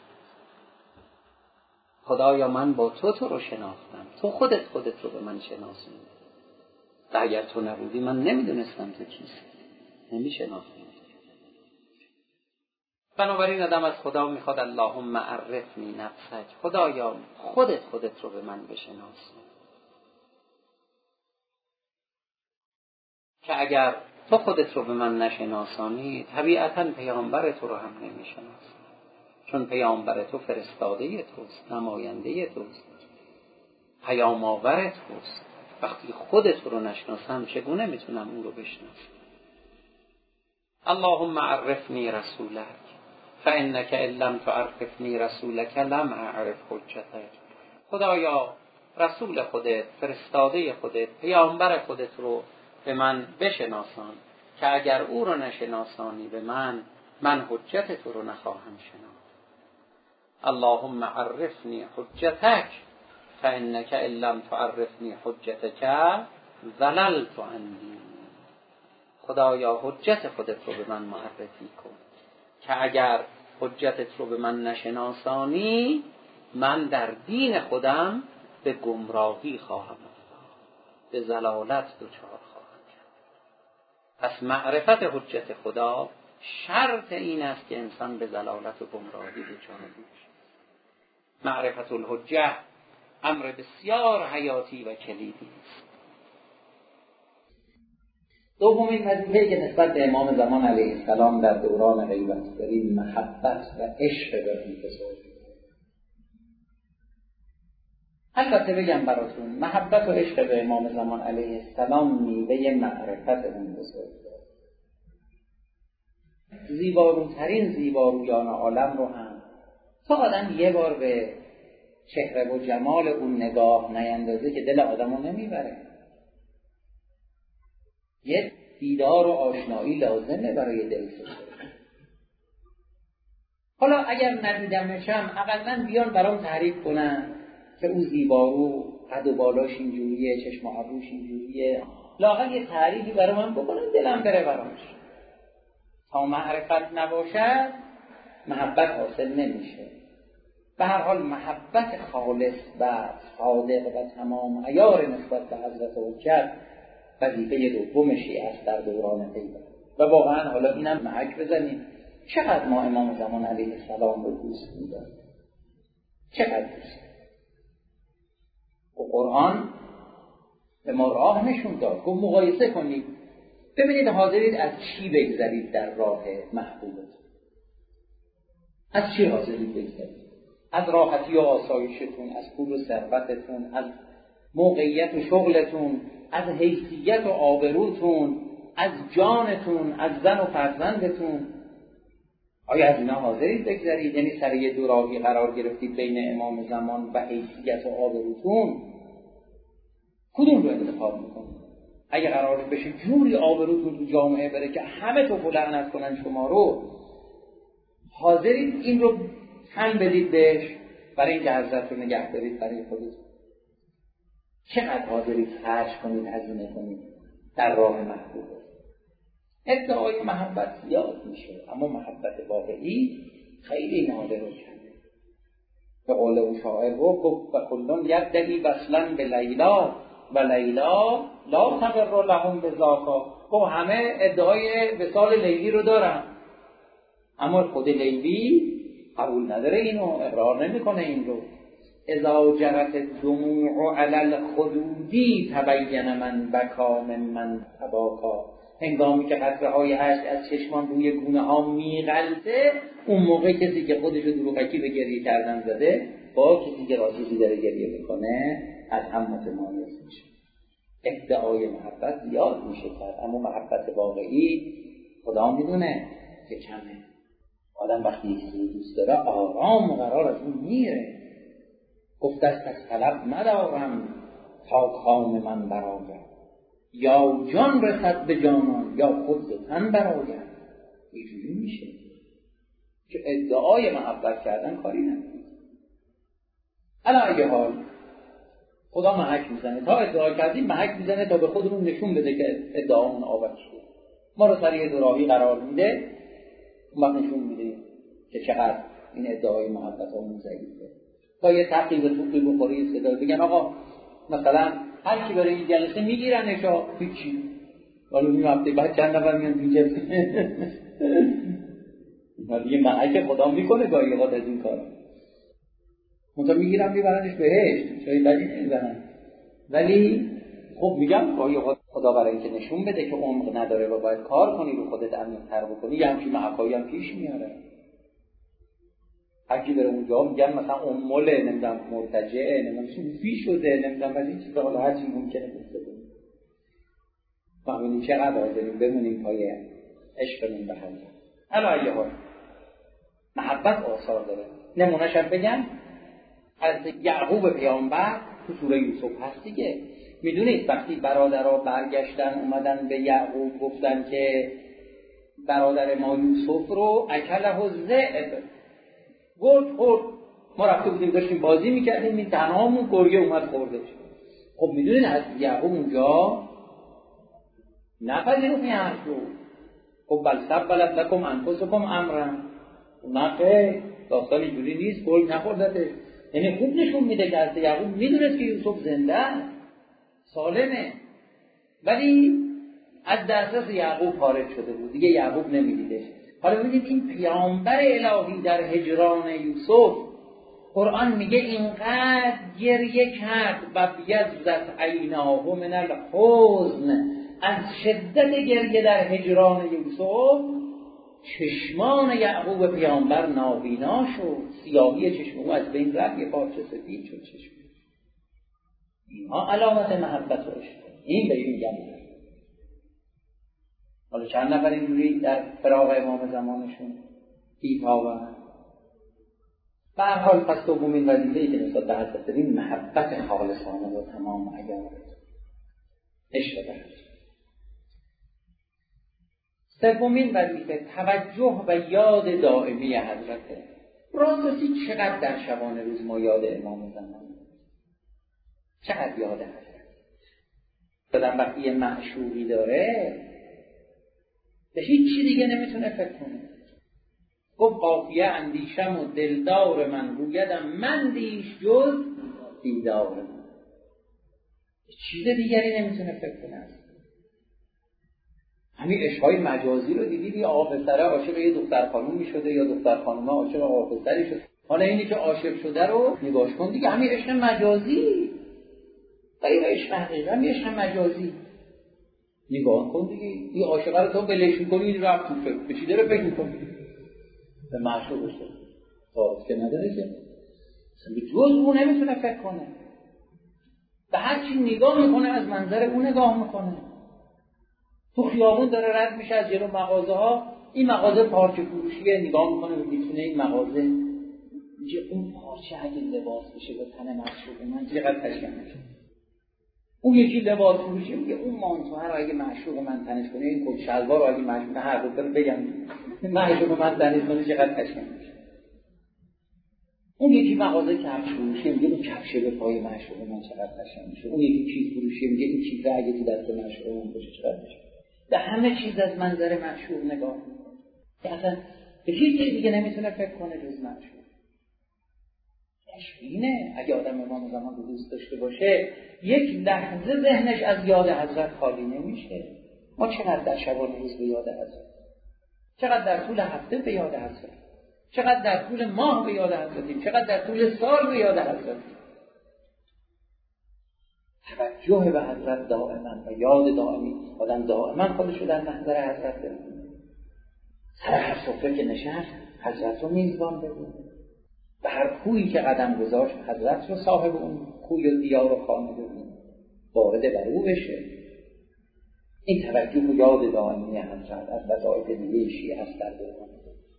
خدایا من با تو تو رو شناختم، تو خودت خودت رو به من شناسوندی و اگر تو نبودی من نمیدونستم تو کیستی، نمیشناختم. بنابراین آدم از خدا میخواد اللهم عرفنی نفسک، خدایا خودت خودت رو به من بشناس، که اگر تو خودت رو به من نشناسانی طبیعتاً پیامبر تو رو هم نمیشناس، چون پیامبر تو فرستاده توست، نماینده توست، پیام آور توست. وقتی خودت رو نشناسم چگونه میتونم او رو بشناسم؟ اللهم عرفنی رسولک فانک ان لم تعرفنی رسولک لم اعرف حجتک. خدایا رسول خودت، فرستاده خودت، پیامبر خودت رو به من بشناسان، که اگر او رو نشناسانی به من، من حجت تو رو نخواهم شناخت. اللهم عرفنی حجتک فانک ان لم تعرفنی حجتک ضللت عنی. خدایا حجت خودت رو به من معرفی کن، که اگر حجتت رو به من نشناسانی من در دین خودم به گمراهی خواهم افتاد، به ضلالت دچار خواهم شد. پس معرفت حجت خدا شرط این است که انسان به ضلالت و گمراهی دچار بشه. معرفت الحجه امر بسیار حیاتی و کلیدی است. دومین وظیفه‌ای که نسبت به امام زمان علیه السلام در دوران غیبت داریم محبت و عشق به اون بزرگ. البته بگم براتون محبت و عشق به امام زمان علیه السلام میوه معرفت اون بزرگ داره. زیباروترین زیبارویان عالم رو هم تا آدم یه بار به چهره و جمال اون نگاه نیندازه که دل آدم رو نمیبره. یه دیدار و آشنایی لازمه برای دل سوزه. حالا اگر ندیدمشم اقلن بیان برام تعریف کنن که او زیبارو، قد و بالاش اینجوریه، چشم و ابروش اینجوریه، لااقل یه تعریفی برای من بکنن دلم بره براش. تا معرفت نباشد محبت حاصل نمیشه. به هر حال محبت خالص و صادق و تمام عیار نسبت به حضرت حجت وظیفه دوم شیعه است در دوران غیبت. و واقعا حالا اینم محک بزنیم چقدر ما امام زمان علیه السلام رو دوست می‌داریم، چقدر دوست. و قرآن به ما راه نشون داد، گفت مقایسه کنید ببینید حاضرید از چی بگذرید در راه محبوبتون. از چی حاضرید بگذرید؟ از راحتی و آسایشتون، از پول و ثروتتون، از موقعیت و شغلتون، از حیثیت و آبروتون، از جانتون، از زن و فرزندتون. آیا از اینا حاضرید بگذارید؟ یعنی سر یه دوراهی قرار گرفتید بین امام زمان و حیثیت و آبروتون، کدوم رو انتخاب میکنید؟ اگه قرار بشه جوری آبروتون تو جامعه بره که همه تو لعنت کنن شما رو، حاضرید این رو تن بدید بهش برای اینکه حضرت رو نگه دارید برای خودتون؟ چقدر حاضرید خرج کنید، هزینه کنید در راه محبوب؟ ادعای محبت زیاد میشه، اما محبت واقعی خیلی نادر و کمه. به قول اون شاعر گفت و کلون یدعی وصلا به لیلا و لیلا لا تقر لهم بذاکا. گفت همه ادعای وصال لیلی رو دارن، اما خود لیلی قبول نداره اینو، اقرار نمیکنه این رو. اذا جرت الدموع علی الخدودی تبین من بکا من تباکا. هنگامی که قطره های اشک از چشمان روی گونه ها میغلطه، اون موقع کسی که خودش رو دروغکی به گریه کردن زده با کسی که راستی داره گریه میکنه از هم متمایز میشه. ادعای محبت زیاد میشه کرد، اما محبت واقعی خدا میدونه که کمه. آدم وقتی یکی دوست داره آرام و قرار از اون میره. گفت است از طلب ندارم تا کام من برآید، یا جان رسد به جانان یا خود ز تن برآید. اینجوری میشه که ادعای محبت کردن کاری نمیکنه. الان اگه حال خدا محک میزنه، تا ادعا کردیم محک میزنه تا به خودمون نشون بده که ادعامون آباد شده. ما رو سر یه دوراهی قرار میده، اون وقت نشون میده که چقدر این ادعای محبت همون ضعیفه. تا یه تقییب و توقی بخوره یه صدا بگن آقا مثلا هر کی برای این جلسه میگیرنش ها هیچی، ولی این هفته بعد چند نفر میان این جلسه دیگه محک خدا میکنه گاهی اوقات از این کار. منطقه میگیرم میبرنش بهشت، شاید بدی نمیبرن، ولی خب میگم گاهی اوقات خدا برای اینکه نشون بده که عمق نداره و باید کار کنی رو خودت عمیق‌تر بکنی، یه همچین محکایی هم پیش میاره. هر کی بره اونجا میگن مثلا اموله نمیدونم مرتجعه نمیدونم صوفی شده نمیدونم از این چیزا، حالا هر چی ممکنه بسته فهمیدیم چقدر حاضریم بمونیم پای عشقمون به هم. حالا یه حال محبت آثار داره. نمونه‌ش هم بگم از یعقوب پیامبر تو سوره یوسف هست دیگه. میدونید وقتی برادرها برگشتن اومدن به یعقوب گفتن که برادر ما یوسف رو اکله الذئب، گرگ خورد، ما رفته بودیم داشتیم بازی میکردیم این تنهامون گرگه اومد خوردش. خب میدونید از یعقوب اونجا نپذیرفت این حرف رو. خب بل سبلت لکم انفسکم امرا، نه داستان اینجوری نیست، گرگ نخوردتش. یعنی خوب نشون میده که از یعقوب میدونست که یوسف زنده سالمه، ولی از دسترس یعقوب خارج شده بود دیگه، یعقوب نمیدیدش. حالا ببینید این پیامبر الهی در هجران یوسف، قرآن میگه اینقدر گریه کرد و بیضت عیناه من الحزن، از شدت گریه در هجران یوسف چشمان یعقوب پیامبر نابینا شد، سیاهی چشم او از بین رفت، یه پارچه سفید شد چشم. اینها علامت محبت و عشق. این به این میگم. حالا چند نفر اینجوری در فراق امام زمانشون بی‌تابن. به هر حال پس دومین وظیفه‌ای که نسبت به حضرت داریم محبت خالصانه و تمام عیار عشق به حضرت. سومین وظیفه توجه و یاد دائمی حضرت. راستی چقدر در شبانه روز ما یاد امام زمان، چقدر یاد حضرت. آدم وقتی یه معشوقی داره به هیچ چی دیگه نمیتونه فکر کنه. گفت قافیه اندیشم و دلدار من رویدم من دیش جز دیدار من. چیز دیگری نمیتونه فکر کنه. همین عشقای مجازی رو دیدید، یه آقا پسره عاشق یه دختر خانومی شده یا دختر خانومه عاشق آقا پسری شده. حالا اینی که عاشق شده رو نگاش کن دیگه، همین عشق مجازی، غیر عشق حقیقی، همین عشق مجازی. نگاه کن دیگه، این عاشقه رو تو بلش می‌کنی، این رفت تو فکر به چی داره فکر می‌کنی؟ به معشوقش. خاطر که نداره که اصلا به جز اون نمیتونه فکر کنه. به هر چی نگاه میکنه از منظر اون نگاه میکنه. تو خیابون داره رد میشه از جلو مغازه‌ها، این مغازه پارچه فروشیه، نگاه میکنه به میتونه این مغازه میگه اون پارچه اگه لباس بشه به تن معشوق من چقدر قشنگ میشه. اون یکی لباس فروشی میگه اون مانتوه رو اگه معشوق من تنش کنه، این کت شلوار رو اگه معشوق من هر دو بگم معشوق من تنش کنه چقدر قشنگ میشه. اون یکی مغازه کفش فروشی میگه اون کفشه به پای معشوق من چقدر قشنگ میشه. اون یکی کیف فروشی میگه این کیف اگه تو دست معشوق من باشه چقدر قشنگ. به همه چیز از منظر معشوق نگاه میکنه که اصلا به هیچ چیز دیگه نمیتونه فکر کنه جز معشوق. اینه اگه آدم امام زمان رو دوست داشته باشه یک لحظه ذهنش از یاد حضرت خالی نمیشه. ما چقدر در شبان روز به یاد حضرت، چقدر در طول هفته به یاد حضرت، چقدر در طول ماه به یاد حضرتیم، چقدر در طول سال به یاد حضرتیم. توجه به حضرت دائما و یاد دائمی، آدم دائما خودشو در محضر حضرت ببینه. سر هر سفره که نشست حضرت رو میزبان ببینه، به هر کویی که قدم گذاشت حضرت رو صاحب اون کوی و دیار و خانه ببینه، وارد بر او بشه. این توجه و یاد دائمی حضرت از وظایف دیگه شیعه است در دوران.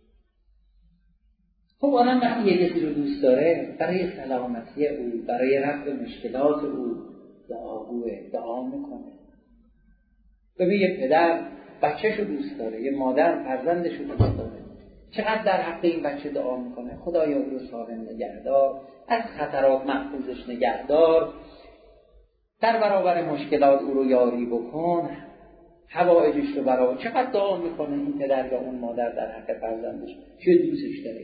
خب آدم وقتی یه کسی رو دوست داره برای سلامتی او، برای رفع مشکلات او دعاگوه، دعا میکنه. ببین یه پدر بچه‌ش رو دوست داره، یه مادر فرزندش رو دوست داره، چقدر در حق این بچه دعا میکنه خدایا او رو سالم نگهدار، از خطرات محفوظش نگهدار، در برابر مشکلات او رو یاری بکن، حوائجش رو برای. چقدر دعا میکنه این پدر یا اون مادر در حق فرزندش، چه دوستش داره.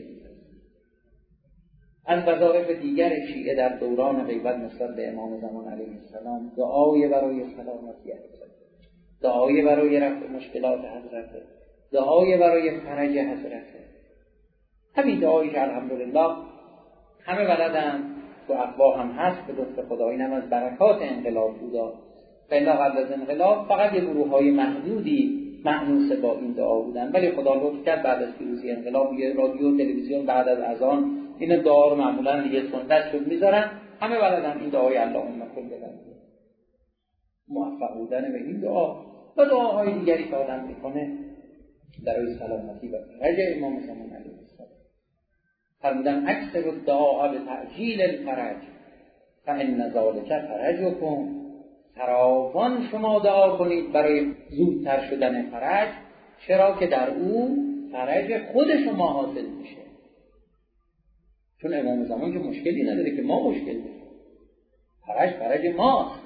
از وظایف دیگر شیعه در دوران غیبت نسبت به امام زمان علیه السلام دعای برای سلامتی حضرت، دعای برای رفع مشکلات حضرت، دعای برای فرج حضرت. همین دعایی که الحمدلله همه بلدن تو افواه هم هست به لطف خدا. اینم از برکات انقلاب بودا. فعلا قبل از انقلاب فقط یه گروه های محدودی مأنوس با این دعا بودن، ولی خدا لطف کرد بعد از پیروزی انقلاب یه رادیو و تلویزیون بعد از اذان این دعا رو معمولا دیگه سنت شد میذارن، همه بلدن این دعای اللهم کل بدن. موفق بودن به این دعا و دعاهای دیگری که آدم میکنه برای سلامتی و فرج امام زمان علیه السلام. فرمودن اکثر الدعاء به تعجیل الفرج فان ذلک فرجکم، فراوان شما دعا کنید برای زودتر شدن فرج، چرا که در او فرج خود شما حاصل میشه. چون امام زمان که مشکلی نداره که ما مشکل داریم، فرج فرج ماست.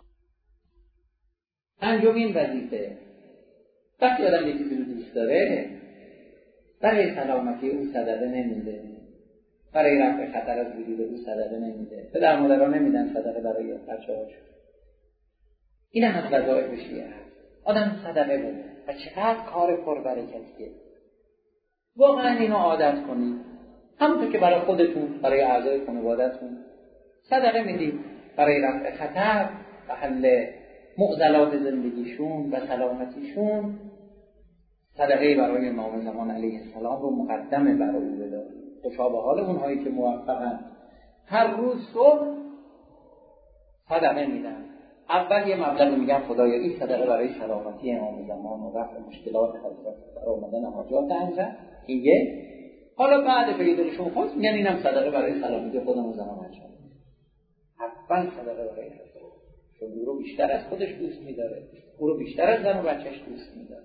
پنجمین وظیفه، وقتی آدم یکی رو دوست داره برای سلامتی او صدقه نمیده، برای رفع خطر از وجود او صدقه نمیده. پدر مادرها نمیدن صدقه برای بچه‌هاشون. این هم از وظایف شیعه هست. آدم صدقه بده و چقدر کار پربرکتیه. واقعا اینو عادت کنید. همونطور که برای خودتون، برای اعضای خانواده‌تون صدقه میدید برای رفع خطر و حل معضلات زندگیشون و سلامتیشون، صدقه برای امام زمان علیه السلام رو مقدمه برای او بدارید. خوشا به حال اونهایی که موفقن هر روز صبح صدقه میدن. اول یه مبلغ میگن خدایا این صدقه برای سلامتی امام زمان و رفع مشکلات حضرت، برای آمدن حاجات حضرت. این یک. حالا بعد به دلشون خواست میگن اینم صدقه برای سلامتی خودمون زمان انجام. اول صدقه برای حضرت، چون او رو بیشتر از خودش دوست می‌داره، او رو بیشتر از زن و بچه‌ش دوست می‌داره.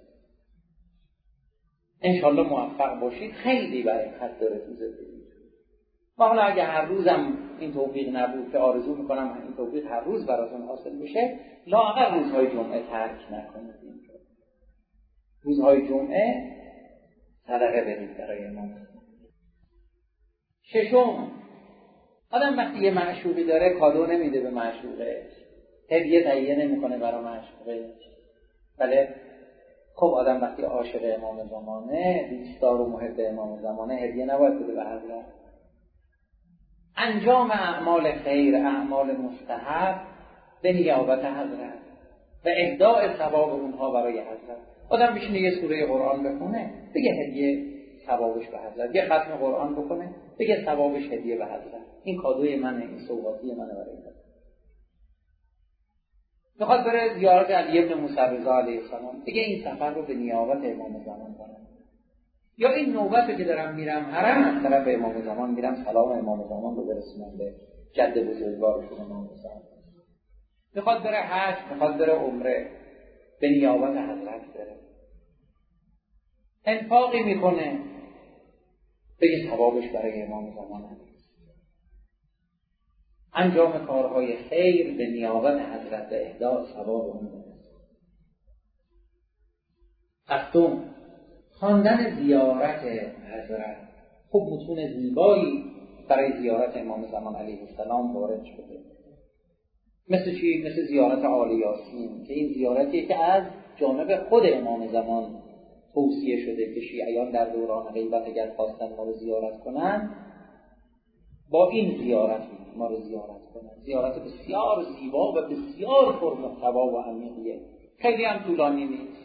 انشالله موفق باشید. خیلی برکت داره تو زندگی. و حالا اگه هر روزم این توفیق نبود که آرزو میکنم این توفیق هر روز براتون حاصل بشه، لااقل روزهای جمعه ترک نکنید. این رو روزهای جمعه صدقه بدید برای ما. ششم، آدم وقتی یه معشوقی داره کادو نمیده به معشوقه، هدیه تهیه نمیکنه برای معشوقه. بله خب آدم وقتی عاشق امام زمانه، دوستدار و محب امام زمانه، هدیه نباید بده به حضرت. انجام اعمال خیر، اعمال مستحب به نیابت حضرت و اهداء ثواب اونها برای حضرت. آدم بشینه یه سوره قرآن بخونه بگه هدیه ثوابش به حضرت، یه ختم قرآن بکنه بگه ثوابش هدیه به حضرت. این کادوی منه، این سوغاتی منه برای حضرت. میخواد بره زیارت علی ابن موسی رضا علیه السلام، بگه این سفر رو به نیابت امام زمان کنم. یا این نوبته که دارم میرم حرم از طرف امام زمان میرم سلام امام زمان رو برسونم به جد بزرگوارشون امام زمان. میخواد بره حج، میخواد بره عمره، به نیابت حضرت بره، انفاقی میکنه، بگه ثوابش برای امام زمان هست. انجام کارهای خیر به نیابت حضرت به اهدای ثواب اون هست. هفتم، خواندن زیارت حضرت. خب متون زیبایی برای زیارت امام زمان علیه السلام وارد شده. مثل چی؟ مثل زیارت آل یاسین که این زیارتی که از جانب خود امام زمان توصیه شده که شیعیان در دوران غیبت اگر خواستن ما رو زیارت کنن با این زیارت ما رو زیارت کنن. زیارت بسیار زیبا و بسیار پرمحتوا و عمیقیه، خیلی هم طولانی نیست.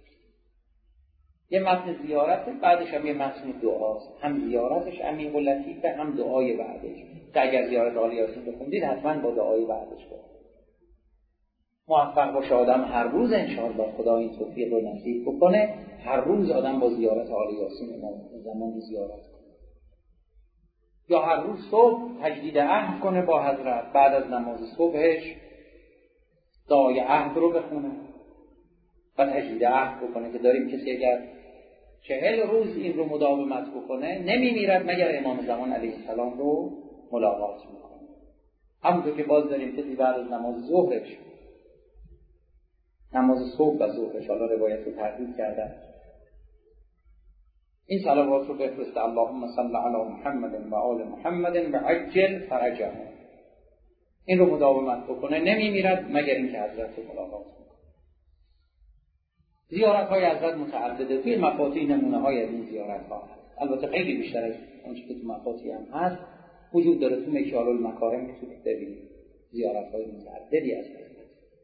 یه متن زیارت، بعدش هم یه متن دعاست، هم زیارتش عمیق و لطیفه، هم دعای بعدش که اگر زیارت آل یاسین بخوندید حتما با دعای بعدش بخونید. موفق باشه آدم هر روز انشاءالله خدا این توفیق رو نصیب بکنه، هر روز آدم با زیارت آل یاسین امام زمان رو زیارت کنه، یا هر روز صبح تجدید عهد کنه با حضرت، بعد از نماز صبحش دعای عهد رو بخونه و تجدید عهد بکنه که داریم کسی اگر چهل روز این رو مداومت بکنه نمی میرد مگر امام زمان علیه السلام رو ملاقات میکنه. همونطور که باز داریم کسی بعد از نماز ظهرش، نماز صبح و ظهرش، حالا روایت رو تردید کردن، این صلوات رو بفرسته اللهم صل علی محمد و آل محمد و عجل فرجهم، این رو مداومت بکنه نمی میرد مگر اینکه حضرت رو ملاقات کنه. زیارت های حضرت متعدده، توی مفاتیح نمونه های از این زیارت ها هست، البته خیلی بیشتر از اونچه که تو مفاتیح هم هست وجود داره. تو مکیال المکارم میتونید ببینید زیارت های متعددی از حضرت.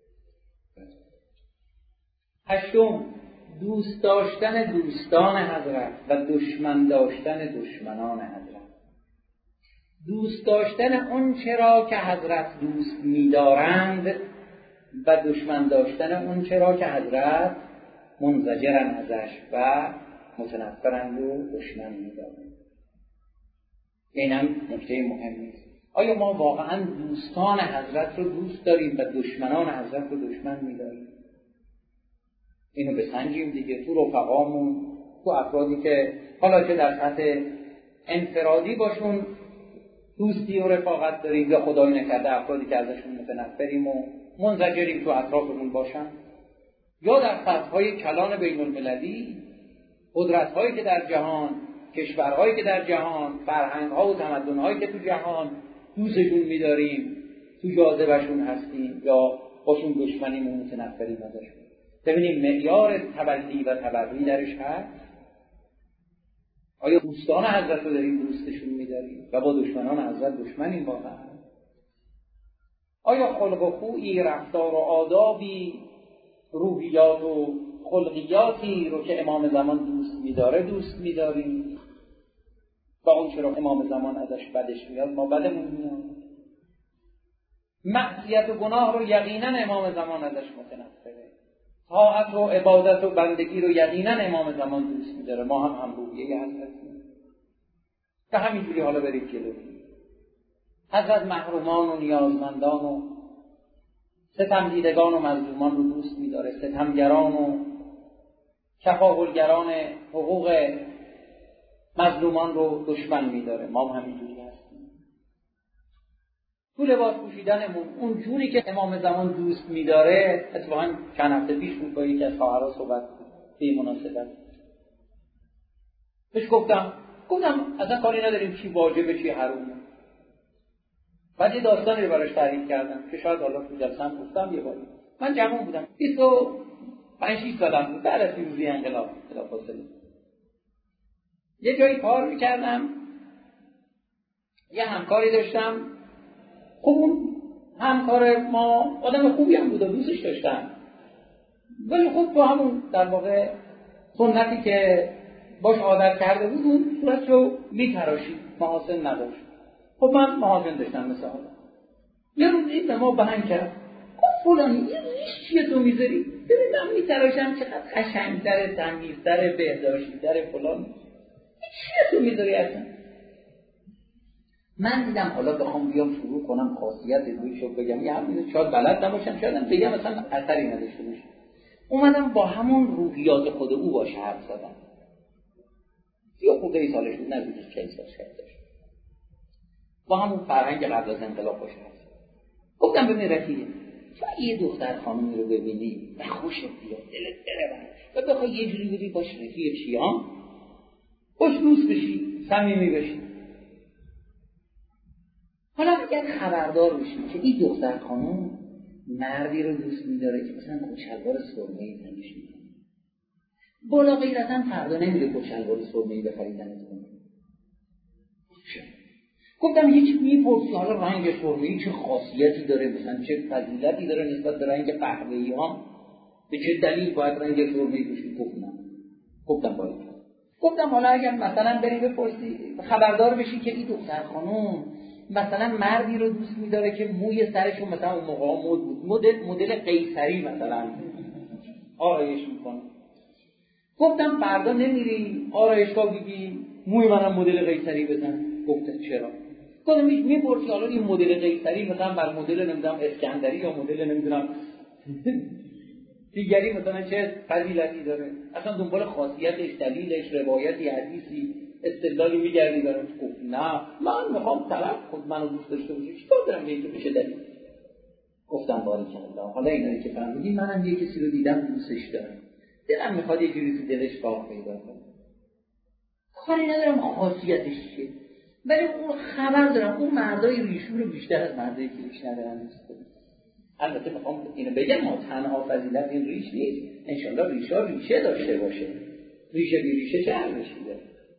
هشتم، دوست داشتن دوستان حضرت و دشمن داشتن دشمنان حضرت. دوست داشتن اون چرا که حضرت دوست می‌دارند و دشمن داشتن اون چرا که حضرت منزجرن ازش و متنفرند و دشمن می‌دارند. این هم نکته مهمی است. آیا ما واقعا دوستان حضرت رو دوست داریم و دشمنان حضرت رو دشمن می‌داریم؟ اینو بسنجیم دیگه. تو رفقامون، تو افرادی که حالا که در سطح انفرادی باشون دوستی و رفاقت داریم یا خدای نکرده افرادی که ازشون متنفریم و منزجریم تو اطرافمون باشن، یا در سطح‌های کلان بین المللی قدرت‌هایی که در جهان، کشورهایی که در جهان، فرهنگ‌ها و تمدن‌هایی که تو جهان دوستشون می‌داریم، تو جاذبه‌شون هستیم یا باشون دشمنیم و متنفریم ازشون. ببینیم معیار تبلی و تبری درش هست. آیا دوستان حضرت رو داریم دوستشون می‌داریم و با دشمنان حضرت دشمنیم واقعا؟ آیا خلق و خویی، رفتار و آدابی، روحیات و خلقیاتی رو که امام زمان دوست می‌داره دوست می‌داریم و اون چرا امام زمان ازش بدش میاد ما بدمون میاد؟ معصیت و گناه رو یقینا امام زمان ازش متنفره، طاعت و عبادت و بندگی رو یقینا امام زمان دوست می‌داره، ما هم هم روحیه حضرتیم. و همینجوری حالا برید جلو. حضرت محرومان و نیازمندان و ستم دیدگان و مظلومان رو دوست می‌داره، ستمگران و کفاحلگران حقوق مظلومان رو دشمن می‌داره، ما هم همینجوری هستیم. تو لباس پوشیدنمون اون جوری که امام زمان دوست می‌داره، اتفاقاً چند هفته پیش بود با یکی از خواهرها صحبت به مناسبت بهش گفتم گفتم اصلا کاری نداریم چی واجبه چی حرومه. بعد یه داستانی رو براش تعریف کردم که شاید حالا تو جلسه هم گفتم. یه باری من جوان بودم، بیست و پنج شش سالم بود، بعد از پیروزی انقلاب بلافاصله یه جایی کار می‌کردم، یه همکاری داشتم. خب اون همکار ما آدم خوبی هم بود و دوستش داشتم، ولی خب تو همون در واقع سنتی که باش عادت کرده بود اون صورت رو می‌تراشید، محاسن نداشت. خب من محاسن داشتم مثلا. یه روز این به ما بهنگ کرد، گفت فلانی یه ریش چیه تو میذاری؟ ببین من می‌تراشم چقدر قشنگ‌تره، تمیزتره، بهداشتی‌تره فلان. چیه تو میذاری اصلا؟ من دیدم حالا بخوام بیام شروع کنم خاصیت رویشو بگم، یه همین شاید بلد نباشم، شاید بگم مثلا اثری نداشته باشه. اومدم با همون روحیات خود او باشه حرف زدم. یا خود ای سالش بود، نزدیک چهل سال شد داشت. با همون فرهنگ قبل از انقلاب باشه حرف زدم. گفتم ببین رفیقی، تو یه دختر خانمی رو ببینی و خوشت بیاد، دلت بره و بخوای یه جوری بری باش رفیق شی ها، باش دوست بشی، صمیمی بشی. حالا اگر خبردار بشی که این دختر خانم مردی رو دوست می‌داره که مثلا کچلوار سرمه‌ای تنش می‌کنه، بالا غیرتاً فردا نمیره کچلوار سرمه‌ای بخریدنت کنه. گفتم هیچ میپرسی حالا رنگ سرمه‌ای چه خاصیتی داره، مثلا چه فضیلتی داره نسبت به رنگ قهوه‌ای ها، به چه دلیل باید رنگ سرمه‌ای بشه؟ گفتم گفتم باید گفتم حالا اگر مثلا بری بپرسی خبردار بشی که این دختر خانم مثلا مردی رو دوست می‌داره که موی سرشون مثلا اون موقع مد بود، مدل مدل قیصری مثلا آرایش می‌کنه. گفتم فردا نمیری آرایشگاه بگی موی منم مدل قیصری بزن؟ گفت چرا؟ گفتم میپرسی حالا این مدل قیصری مثلا بر مدل نمیدونم اسکندری یا مدل نمیدونم دیگری مثلا چه فضیلتی داره، اصلا دنبال خاصیتش، دلیلش، روایتی، حدیثی، استدلالی میگردی برام؟ گفت نه من میخوام طرف خود منو دوست داشته باشه، چیکار دارم به این بشه دلیل؟ گفتم باریکالله، حالا اینایی که فهمیدی منم یه کسی رو دیدم دوستش دارم، دلم میخواد یه جوری تو دلش راه پیدا کنم، کاری ندارم خاصیتش چیه، ولی اون خبر دارم اون مردای ریشو رو بیشتر از مردایی که ریش ندارن دوست دارم. البته میخوام اینو بگم ما تنها فضیلت این ریش نیست، انشالله ریشا ریشه داشته باشه، ریشه بی ریشه چه ارزشی داره؟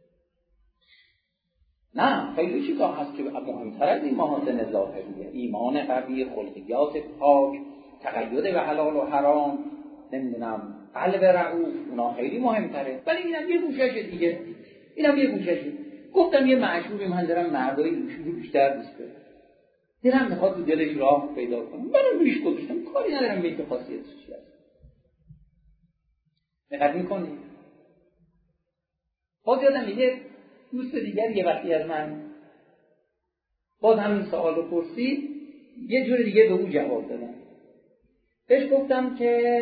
نه خیلی چیزا هست که مهمتر از این محاسن ظاهریه، ایمان قوی، خلقیات پاک، تقید به حلال و حرام، نمیدونم قلب رؤوف، اونا خیلی مهمتره، ولی اینم یه گوششه دیگه، اینم یه گوششه. گفتم یه معشوقی من دارم مردای ریشو رو بیشتر دوست دارم، دلم میخواد تو دلش راه پیدا کنم، منم ریش گذاشتم، کاری ندارم به اینکه خاصیتش چیه. دقت میکنی؟ باز یادم میگه دوست دیگر یه وقتی از من باز همین سوال رو پرسید، یه جور دیگه به او جواب دادم. بهش گفتم که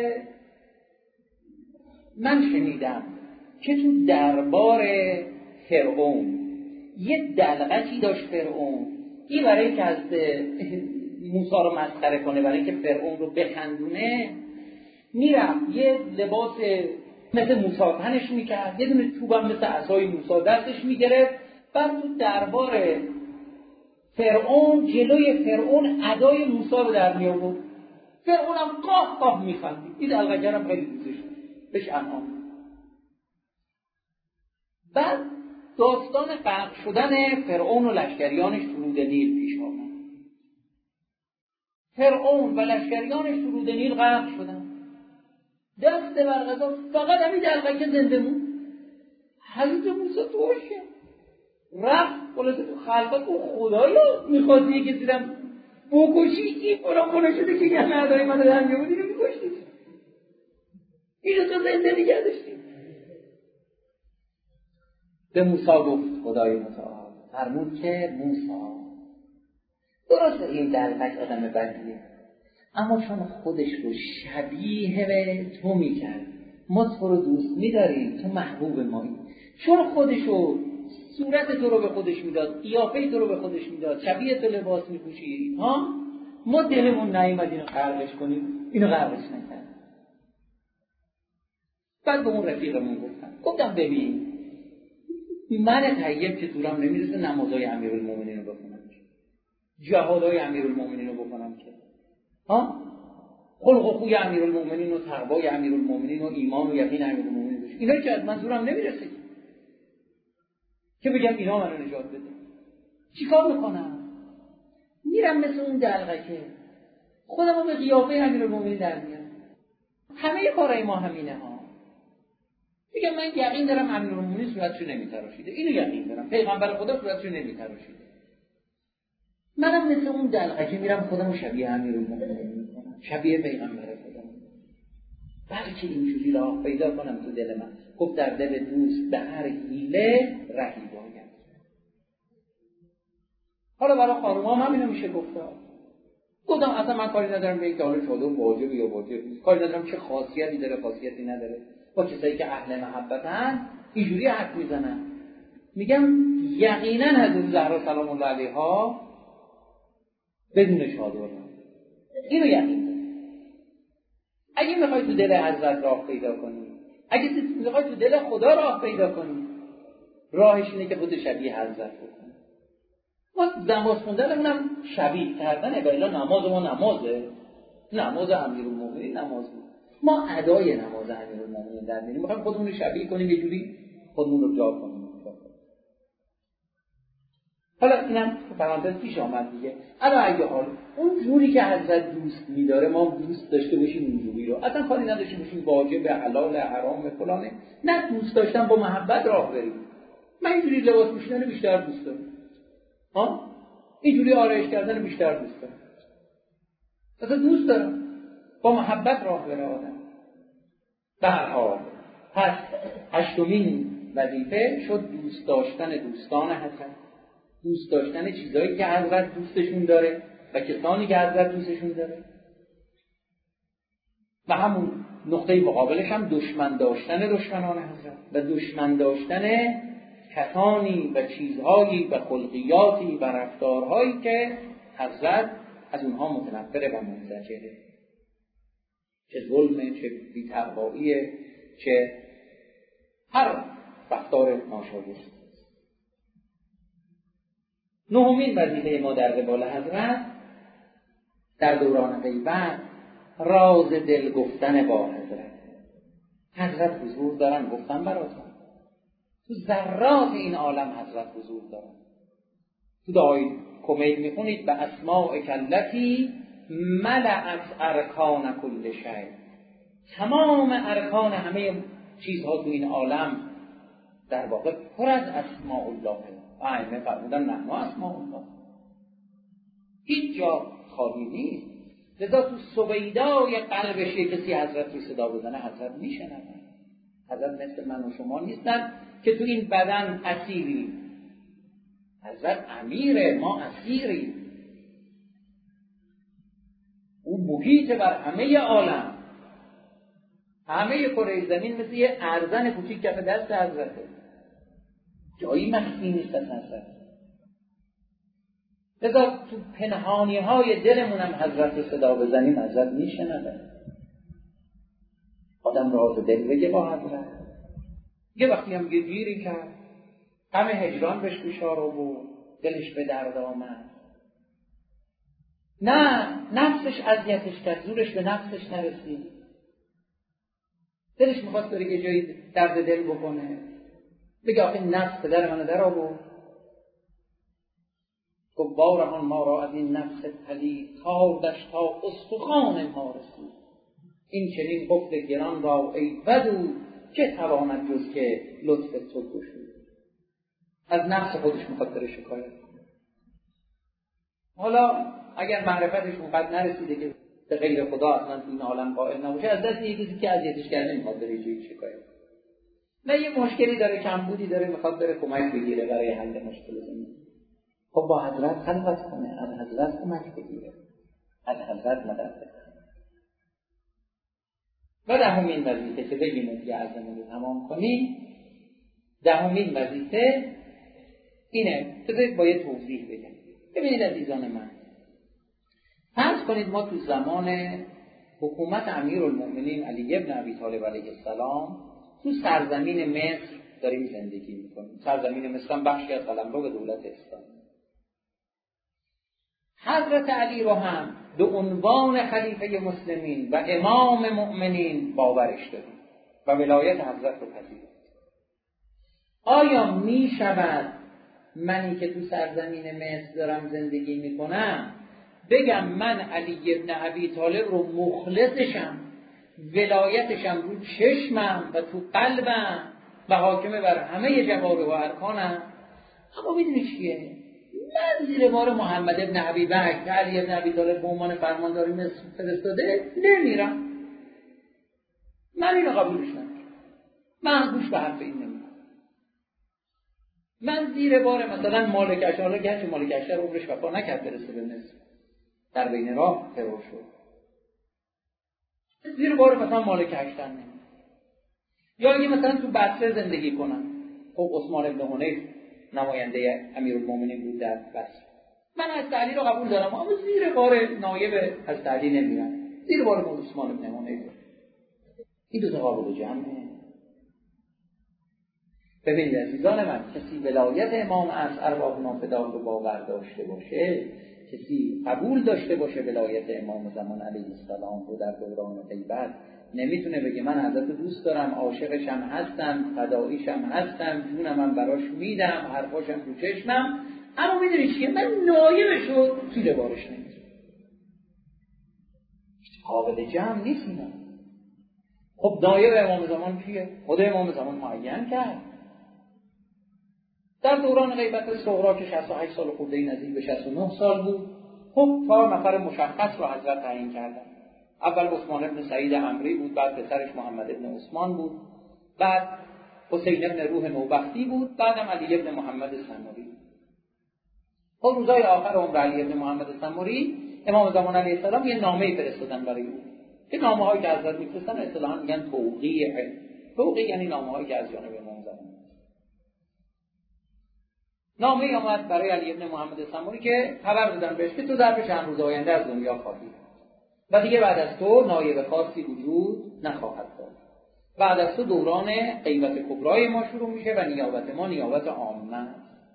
من شنیدم که تو دربار فرعون یه دلغکی داشت فرعون، این برای که از موسی رو مسخره کنه، برای که فرعون رو بخندونه، میرفت یه لباس مثل موسی تنش میکرد، یه دونه چوبم مثل عصای موسی دستش میگرفت، بعد تو دربار فرعون جلوی فرعون ادای موسی رو در می آورد، فرعون هم قاه قاه میخندید. این دلغکر هم خیلی دوستش بهش انعام. بعد داستان غرق شدن فرعون و لشکریانش تو رود نیل پیش آمد. فرعون و لشکریانش تو رود نیل غرق شدن، دست بر قضا فقط همین دلغکه زنده بود. حضرت موسی توشه رفت خلاصه تو خلقت و خدایا میخواستی یه کسی رم بکشی، این برا خونه شده که یه مردای منو در میامود اینو میکشتی، اینو تو زنده نگه داشتی. به موسی گفت خدای متعال فرمود که موسی درسته این دلغک آدم بدیه، اما چون خودش رو شبیه به تو میکرد، ما تو رو دوست میداریم، تو محبوب مایی، چون خودش رو صورت تو رو به خودش میداد، قیافه تو رو به خودش میداد، شبیه تو لباس میپوشی ها، ما دلمون نیومد اینو غرقش کنیم، اینو غرقش نکرد. بعد به اون رفیقمون گفتم گفتم ببین من طیب که دورم نمیرسه نمازهای امیرالمومنین رو بخونم، جهادهای امیرالمومنین رو بکنم که ها، خلق و خوی امیرالمومنین و تقوای امیرالمومنین و ایمان و یقین امیرالمومنین باشه، اینا که از من دورم نمیرسه که بگم اینا منو نجات بده. چیکار میکنم؟ میرم مثل اون دلغکه خودم رو به قیافه امیرالمومنین در میارم. همه کارهای ما همینه ها. میگم من یقین دارم امیرالمومنین صورتشو نمیتراشیده، اینو یقین دارم پیغمبر خدا صورتشو نمیتراشیده، منم مثل اون دلغکه میرم خودم رو شبیه امیرالمومنین میکنم، شبیه پیغمبر خدا، بلکه اینجوری راه پیدا کنم تو دل من. گفت در دل دوست به هر حیله رهی باید. حالا برای خانم هم همینو میشه گفتا. گفتم اصلا من کاری ندارم به این که حالا چادر واجب یا واجب نیست، کاری ندارم چه خاصیتی داره خاصیتی نداره. با کسایی که اهل محبتن اینجوری حرف میزنن. میگم یقینا حضرت زهرا سلام الله علیها بدون چادر اینو یقین داره. اگه میخوای تو دل حضرت راه پیدا کنی، اگه میخوای تو دل خدا راه پیدا کنی، راهش اینه که خود شبیه حضرت بکنی. ما نماز خوندنمونم شبیه کردنه، ولی نماز ما نمازه، نماز امیرالمومنین نماز ما ادای نماز امیرالمومنین در میاریم، میخوایم خودمون رو شبیه کنیم، یه جوری خودمون رو جا کنیم. حالا اینم فرانسه پیش آمد دیگه. اما اگه حال اون جوری که حضرت دوست می‌داره ما دوست داشته باشیم اون جوری رو، اصلا کاری نداشته باشیم واجب حلال حرام فلانه، نه دوست داشتن با محبت راه بریم. من اینجوری لباس پوشیدن بیشتر دوست دارم، ها اینجوری آرایش کردن بیشتر دوست دارم، اصلا دوست دارم با محبت راه بره آدم. به هر حال پس هشتمین وظیفه شد دوست داشتن دوستان حضرت، دوست داشتن چیزایی که حضرت دوستشون داره و کسانی که حضرت دوستشون داره، و همون نقطه مقابلش هم دشمن داشتن دشمنان حضرت و دشمن داشتن کسانی و چیزهایی و خلقیاتی و رفتارهایی که حضرت از اونها متنفره و منزجره، چه ظلمه، چه بی‌تقواییه، چه هر رفتار ناشایست. نهمین وظیفه ما در قبال حضرت در دوران غیبت راز دل گفتن با حضرت. حضرت حضور دارن، گفتن براتون تو ذرات این عالم حضرت حضور دارن. تو دعای کمیل میخونید به اسماء کلتی ملأت ارکان کل شیء، تمام ارکان همه چیزها تو این عالم در واقع پر از اسماء الله. ائمه فرمودن نحن اسماء الله، هیچ جا خالی نیست. لذا تو سویدای قلبش یک کسی حضرت رو صدا بزنه حضرت میشنوه. حضرت مثل من و شما نیستن که تو این بدن اسیری، حضرت امیره، ما اسیری. او محیط بر همه عالم، همه کره زمین مثل یه ارزن کوچیک کف دست حضرته، جایی مخفی نیست از حضرت. لذا تو پنهانی های دلمون هم حضرت رو صدا بزنیم حضرت میشنوه. آدم راز دل بگه با حضرت. یه وقتی هم یه گیری کرد، همه هجران بهش بشاره و دلش به درد آمد، نه نفسش اذیتش کرد، زورش به نفسش نرسید، دلش میخواست بره یه جایی درد دل بکنه، بگه آخه نفس پدر منو در آورد. گفت بارهان ما را از این نفس پلید، تاردش تا استخوان ما رسید. این چنین قفل گران را ای بدو، که تواند جز که لطف تو گشود. از نفس خودش میخواد بره شکایت کنه. حالا اگر معرفتش اونقدر نرسیده که به غیر خدا اصلا تو این عالم قائل نباشه، از دست یه کسی که اذیتش کرده میخواد بره جایی شکایت کنه. نه یه مشکلی داره، کمبودی داره، میخواد بره کمک بگیره برای حل مشکل زندگی. خب با حضرت خلوت کنه، از حضرت کمک بگیره، از حضرت مدد بگیره. و دهمین وظیفه که بگیم دیگه عزمون رو تمام کنیم، دهمین وظیفه اینه. بذارید با یه توضیح بگم. ببینید عزیزان من، فرض کنید ما تو زمان حکومت امیرالمومنین علی ابن ابی طالب علیه السلام تو سرزمین مصر داریم زندگی میکنیم. سرزمین مصر هم بخشی از قلمرو به دولت اسلام. حضرت علی رو هم به عنوان خلیفه مسلمین و امام مؤمنین باورش داریم و ولایت حضرت رو پذیریم. آیا می شود منی که تو سرزمین مصر دارم زندگی میکنم بگم من علی ابن ابی طالب رو مخلصشم، ولایتشم رو چشمم و تو قلبم و حاکمه بر همه جواره و ارکانم؟ اما میدونی چیه؟ من زیر بار محمد ابن ابی بکر که علی ابن ابی طالب به عنوان فرمانداری مصر فرستاده نمیرم. من اینو قبولش ندارم. من گوش به حرف این نمیدم. من زیر بار مثلا مالک اشاره گرچه مالک اشاره عمرش وفا نکرد برسه به نصف، در بین راه ترور شد، زیر بار مثلا مالک اشتر نمیدم. یا اگه مثلا تو بصره زندگی کنم، خب عثمان بن حنیف نماینده امیرالمومنین بود در بصره، من از علی رو قبول دارم اما زیر بار نایب از علی نمیرم، زیر بار عثمان بن حنیف. این دو تا قابل جمعه. ببینید عزیزان من، کسی ولایت امام از ارواح نافدار رو باور داشته باشه، کسی قبول داشته باشه ولایت امام زمان علیه السلام رو در دوران غیبت، نمیتونه بگه من حضرت دوست دارم، عاشقشم هستم، فداییشم هستم، جونم هم براش میدم، حرفاشم رو چشمم، اما میدونی چیه؟ من نایبش رو زیر بارش نمیتونم. قابل جمع نیست اینا. خب نایب امام زمان کیه؟ خود امام زمان معین کرد. در دوران غیبت صغرا که شصت و هشت سال خورده نزدیک به شصت و نه سال بود، خب چهار نفر مشخص رو حضرت تعیین کردن. اول عثمان بن سعید عمری بود، بعد پسرش محمد بن عثمان بود، بعد حسین بن روح نوبختی بود، بعدم علی بن محمد سمری. خب روزای آخر عمر علی بن محمد سمری، امام زمان علیه السلام یه نامه‌ای فرستادن برای او که نامه‌هایی که حضرت می‌فرستن اصطلاحاً میگن توقیع. توقیع یعنی نامه‌هایی که از جانب امام زمان. نامه‌ای آمد برای علی بن محمد سمری که خبر دادن بهش که تو ظرف چند روز آینده از دنیا خواهی و دیگه بعد از تو نایب خاصی وجود نخواهد داشت. بعد از تو دوران غیبت کبرای ما شروع میشه و نیابت ما نیابت عامه.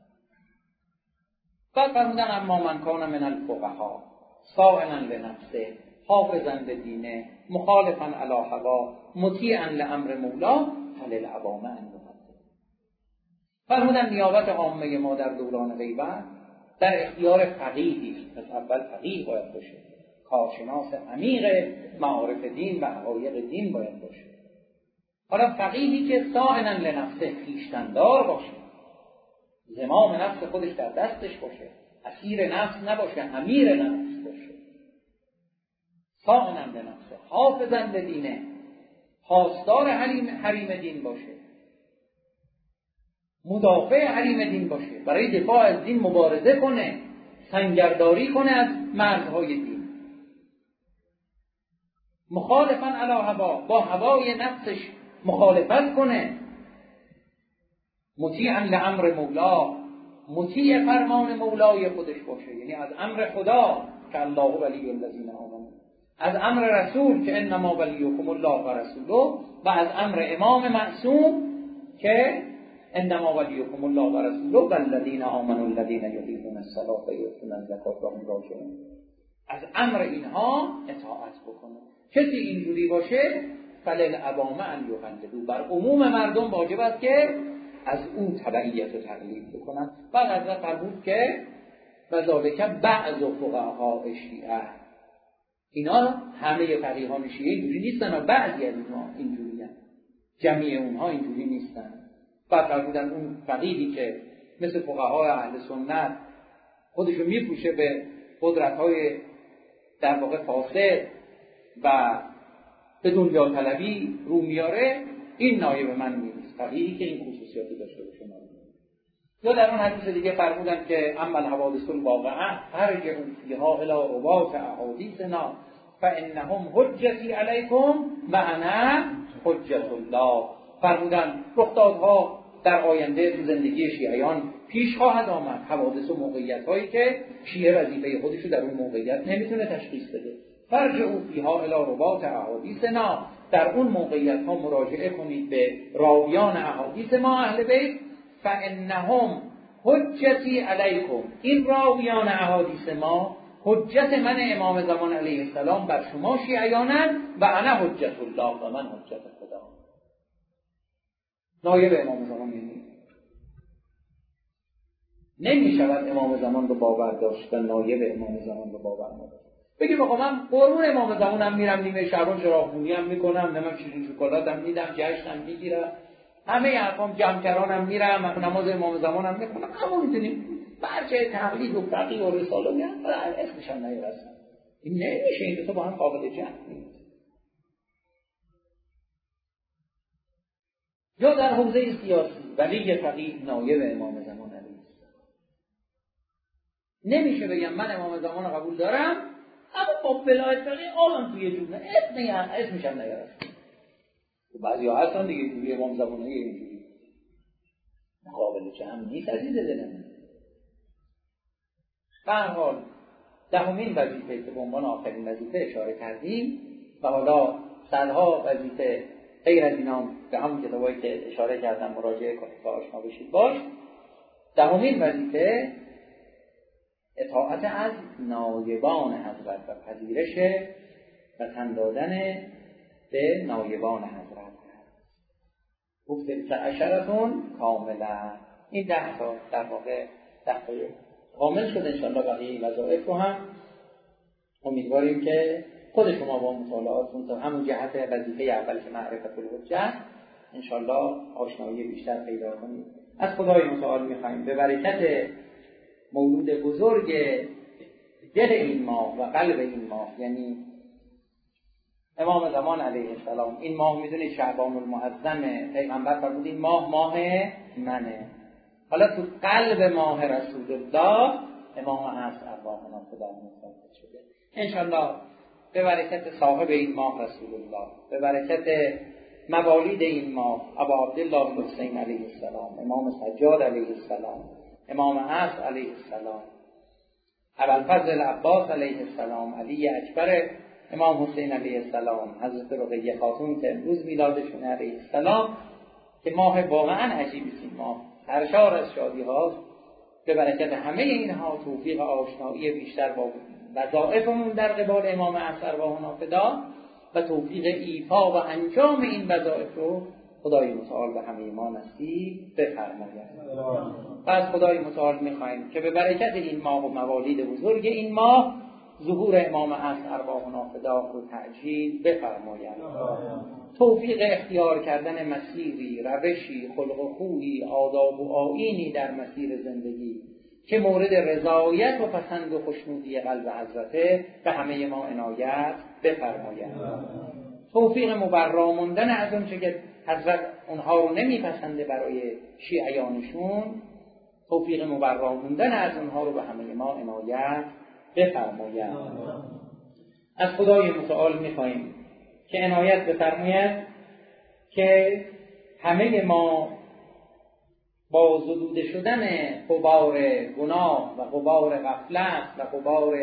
بعد فرمودن اما من کان من الفقها صائنا لنفسه حافظا لدینه مخالفا علی هوا مطیعا لامر مولا فللعوامه ان یقدم. فرمودن نیابت عامه ما در دوران غیبت در اختیار فقیهی است. پس اول فقیه باید باشه، کارشناس عمیق معارف دین و حقایق دین باید باشه. حالا فقیهی که صائنا لنفسه خویشتن‌دار باشه، زمام نفس خودش در دستش باشه، اسیر نفس نباشه، امیر نفس باشه. صائنا لنفسه حافظا لدینه، پاسدار حریم حریم دین باشه، مدافع حریم دین باشه، برای دفاع از دین مبارزه کنه، سنگرداری کنه از مرزهای دین. مخالفاً علی هوا، با هوای نفسش مخالفت کنه. مطیعاً لامر مولا، مطیع فرمان مولای خودش باشه، یعنی از امر خدا که الله ولی الذین آمنوا، از امر رسول که انما ولیکم الله و رسوله، و از امر امام معصوم که انما ولیکم الله و رسوله والذین آمنوا الذین یقیمون الصلاة و یؤتون الزکاة و هم راکعون. از امر اینها اطاعت بکنه. کسی اینجوری باشه فللعوامه ان یقلدوا، بر عموم مردم واجب است که از او تبعیت و تقلید بکنن. بعد حضرت فرمود که وذالک بعض فقهاء شیعه، اینا همه فقیهان شیعه اینجوری نیستن و بعضی از اونها اینجوری هستن، جمعی اونها اینجوری نیستن. بعد فرمودن اون فقیهی که مثل فقهای اهل سنت خودشو میپوشه به قدرت‌های در واقع فاسد و به دنیا طلبی رو میاره، این نایب من نیست. فقیهی که این خصوصیاتی داشته باشه. یا در اون حدیث دیگه فرمودن که اما الحوادث الواقعه ارجعوا فیها الی رواة احادیثنا فانهم حجتی علیکم و انا حجت الله. فرمودن رخدادها در آینده تو زندگی شیعیان پیش خواهد آمد، حوادث و موقعیت هایی که شیعه وظیفه خودش رو در اون موقعیت نمیتونه تشخیص بده. فرجعوا فیها الی رواة احادیثنا، در اون موقعیت ها مراجعه کنید به راویان احادیث ما اهل بیت. فانهم حجتی علیکم، این راویان احادیث ما حجت من امام زمان علیه السلام بر شما شیعیانند و انا حجت الله، و من حجت خدا. نایب امام زمان نیست. نمی شود امام زمان رو باور داشت و نایب امام زمان رو باور نداشت. بگیم آقا من قربون امام زمانم میرم، نیمه شبان چراغ‌خونی هم میکنم، نمیم شیرین شکلاتم میدم، جشنم میگیرم، همه حرفام جمع کردنم میرم، نماز امام زمانم میخونم، همون میدونیم برچه تقلید و فقیه و رساله میرم، اسمش هم نیرسن. این نمیشه، این تو با هم قابل جمع نیست. یا در حوزه سیاسی ولی فقیه نایب امام زمان علیه السلام. نمیشه بگم من امام زمان قبول دارم اما با ولایت فقیه آلم توی جمله اسمی هم اسمش هم نگرست. بعضی ها هستن دیگه توی امام زمان های اینجوری مقابل جمع نیست عزیز دلم. به هر حال دهمین وظیفه که به عنوان آخرین وظیفه اشاره کردیم و حالا صدها وظیفه غیر از اینام به همون کتابایی که اشاره کردم مراجعه کنید تا آشنا بشید باش. دهمین وظیفه اطاعت از نایبان حضرت و پذیرش و تن دادن به نایبان حضرت هست. گفته عشرتون کاملا، این ده تا در واقع ده تا کامل شد. انشاءالله بقیه وظایف رو هم امیدواریم که خود شما با مطالعاتون تا همون جهت وظیفه اول که معرفت الحجت انشاءالله آشنایی بیشتر پیدا کنید. از خدای متعال می‌خوایم به برکت مولود بزرگ دل این ماه و قلب این ماه، یعنی امام زمان علیه السلام. این ماه میدونید شعبان المعظم، پیغمبر فرمود این ماه ماه منه. حالا تو قلب ماه رسول الله امام عصر ارواحنا خدا مصطفی شده. انشاءالله به برکت صاحب این ماه رسول الله، به برکت موالید این ماه ابا عبدالله الحسین علیه السلام، امام سجاد علیه السلام، امام عصر علیه السلام، ابوالفضل عباس علیه السلام، علی اکبر امام حسین علیه السلام، حضرت رقیه خاتون که امروز میلادشون علیه السلام، که ماه واقعا عجیبی است. این ماه سرشار از شادی هاست. به برکت همه اینها توفیق آشنایی بیشتر با وظایفمون در قبال امام عصر و فدا و توفیق ایفا و انجام این وظایف رو خدای متعال به همه ما نصیب بفرماید. و از خدای متعال می‌خوایم که به برکت این ماه و موالید بزرگ این ماه ظهور امام عصر ارواحنا فدا رو تعجیل بفرماید. توفیق اختیار کردن مسیری، روشی، خلق و خویی، آداب و آیینی در مسیر زندگی که مورد رضایت و پسند و خوشنودی قلب حضرته به همه ما عنایت بفرماید. توفیق مبرا موندن از اون چه که حضرت اونها رو نمیپسنده برای شیعیانشون، توفیق مبرا موندن از اونها رو به همه ما عنایت بفرماید. از خدای متعال میخواییم که عنایت بفرماید که همه ما با زدوده شدن غبار گناه و غبار غفلت و غبار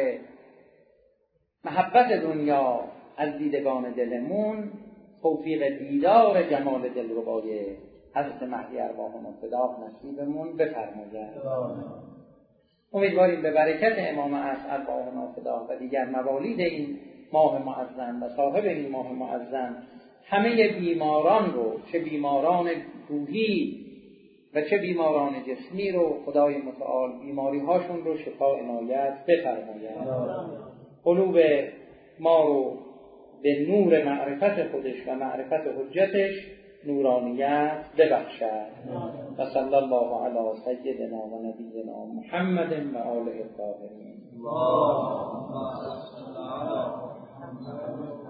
محبت دنیا از دیدگان دلمون توفیق دیدار جمال دلربای حضرت مهدی ارواحنا فدا نصیبمون بفرماید. امیدواریم به برکت امام عصر ارواحنا فدا و دیگر موالید این ماه معظم و صاحب این ماه معظم همه بیماران رو، چه بیماران روحی و چه بیماران جسمی رو، خدای متعال بیماری هاشون رو شفا عنایت بفرماید. قلوب ما رو به نور معرفت خودش و معرفت حجتش نورانیت ببخشد. و صلی الله علی سیدنا و نبینا محمد و آله الطاهرین. اللهم صل علی محمد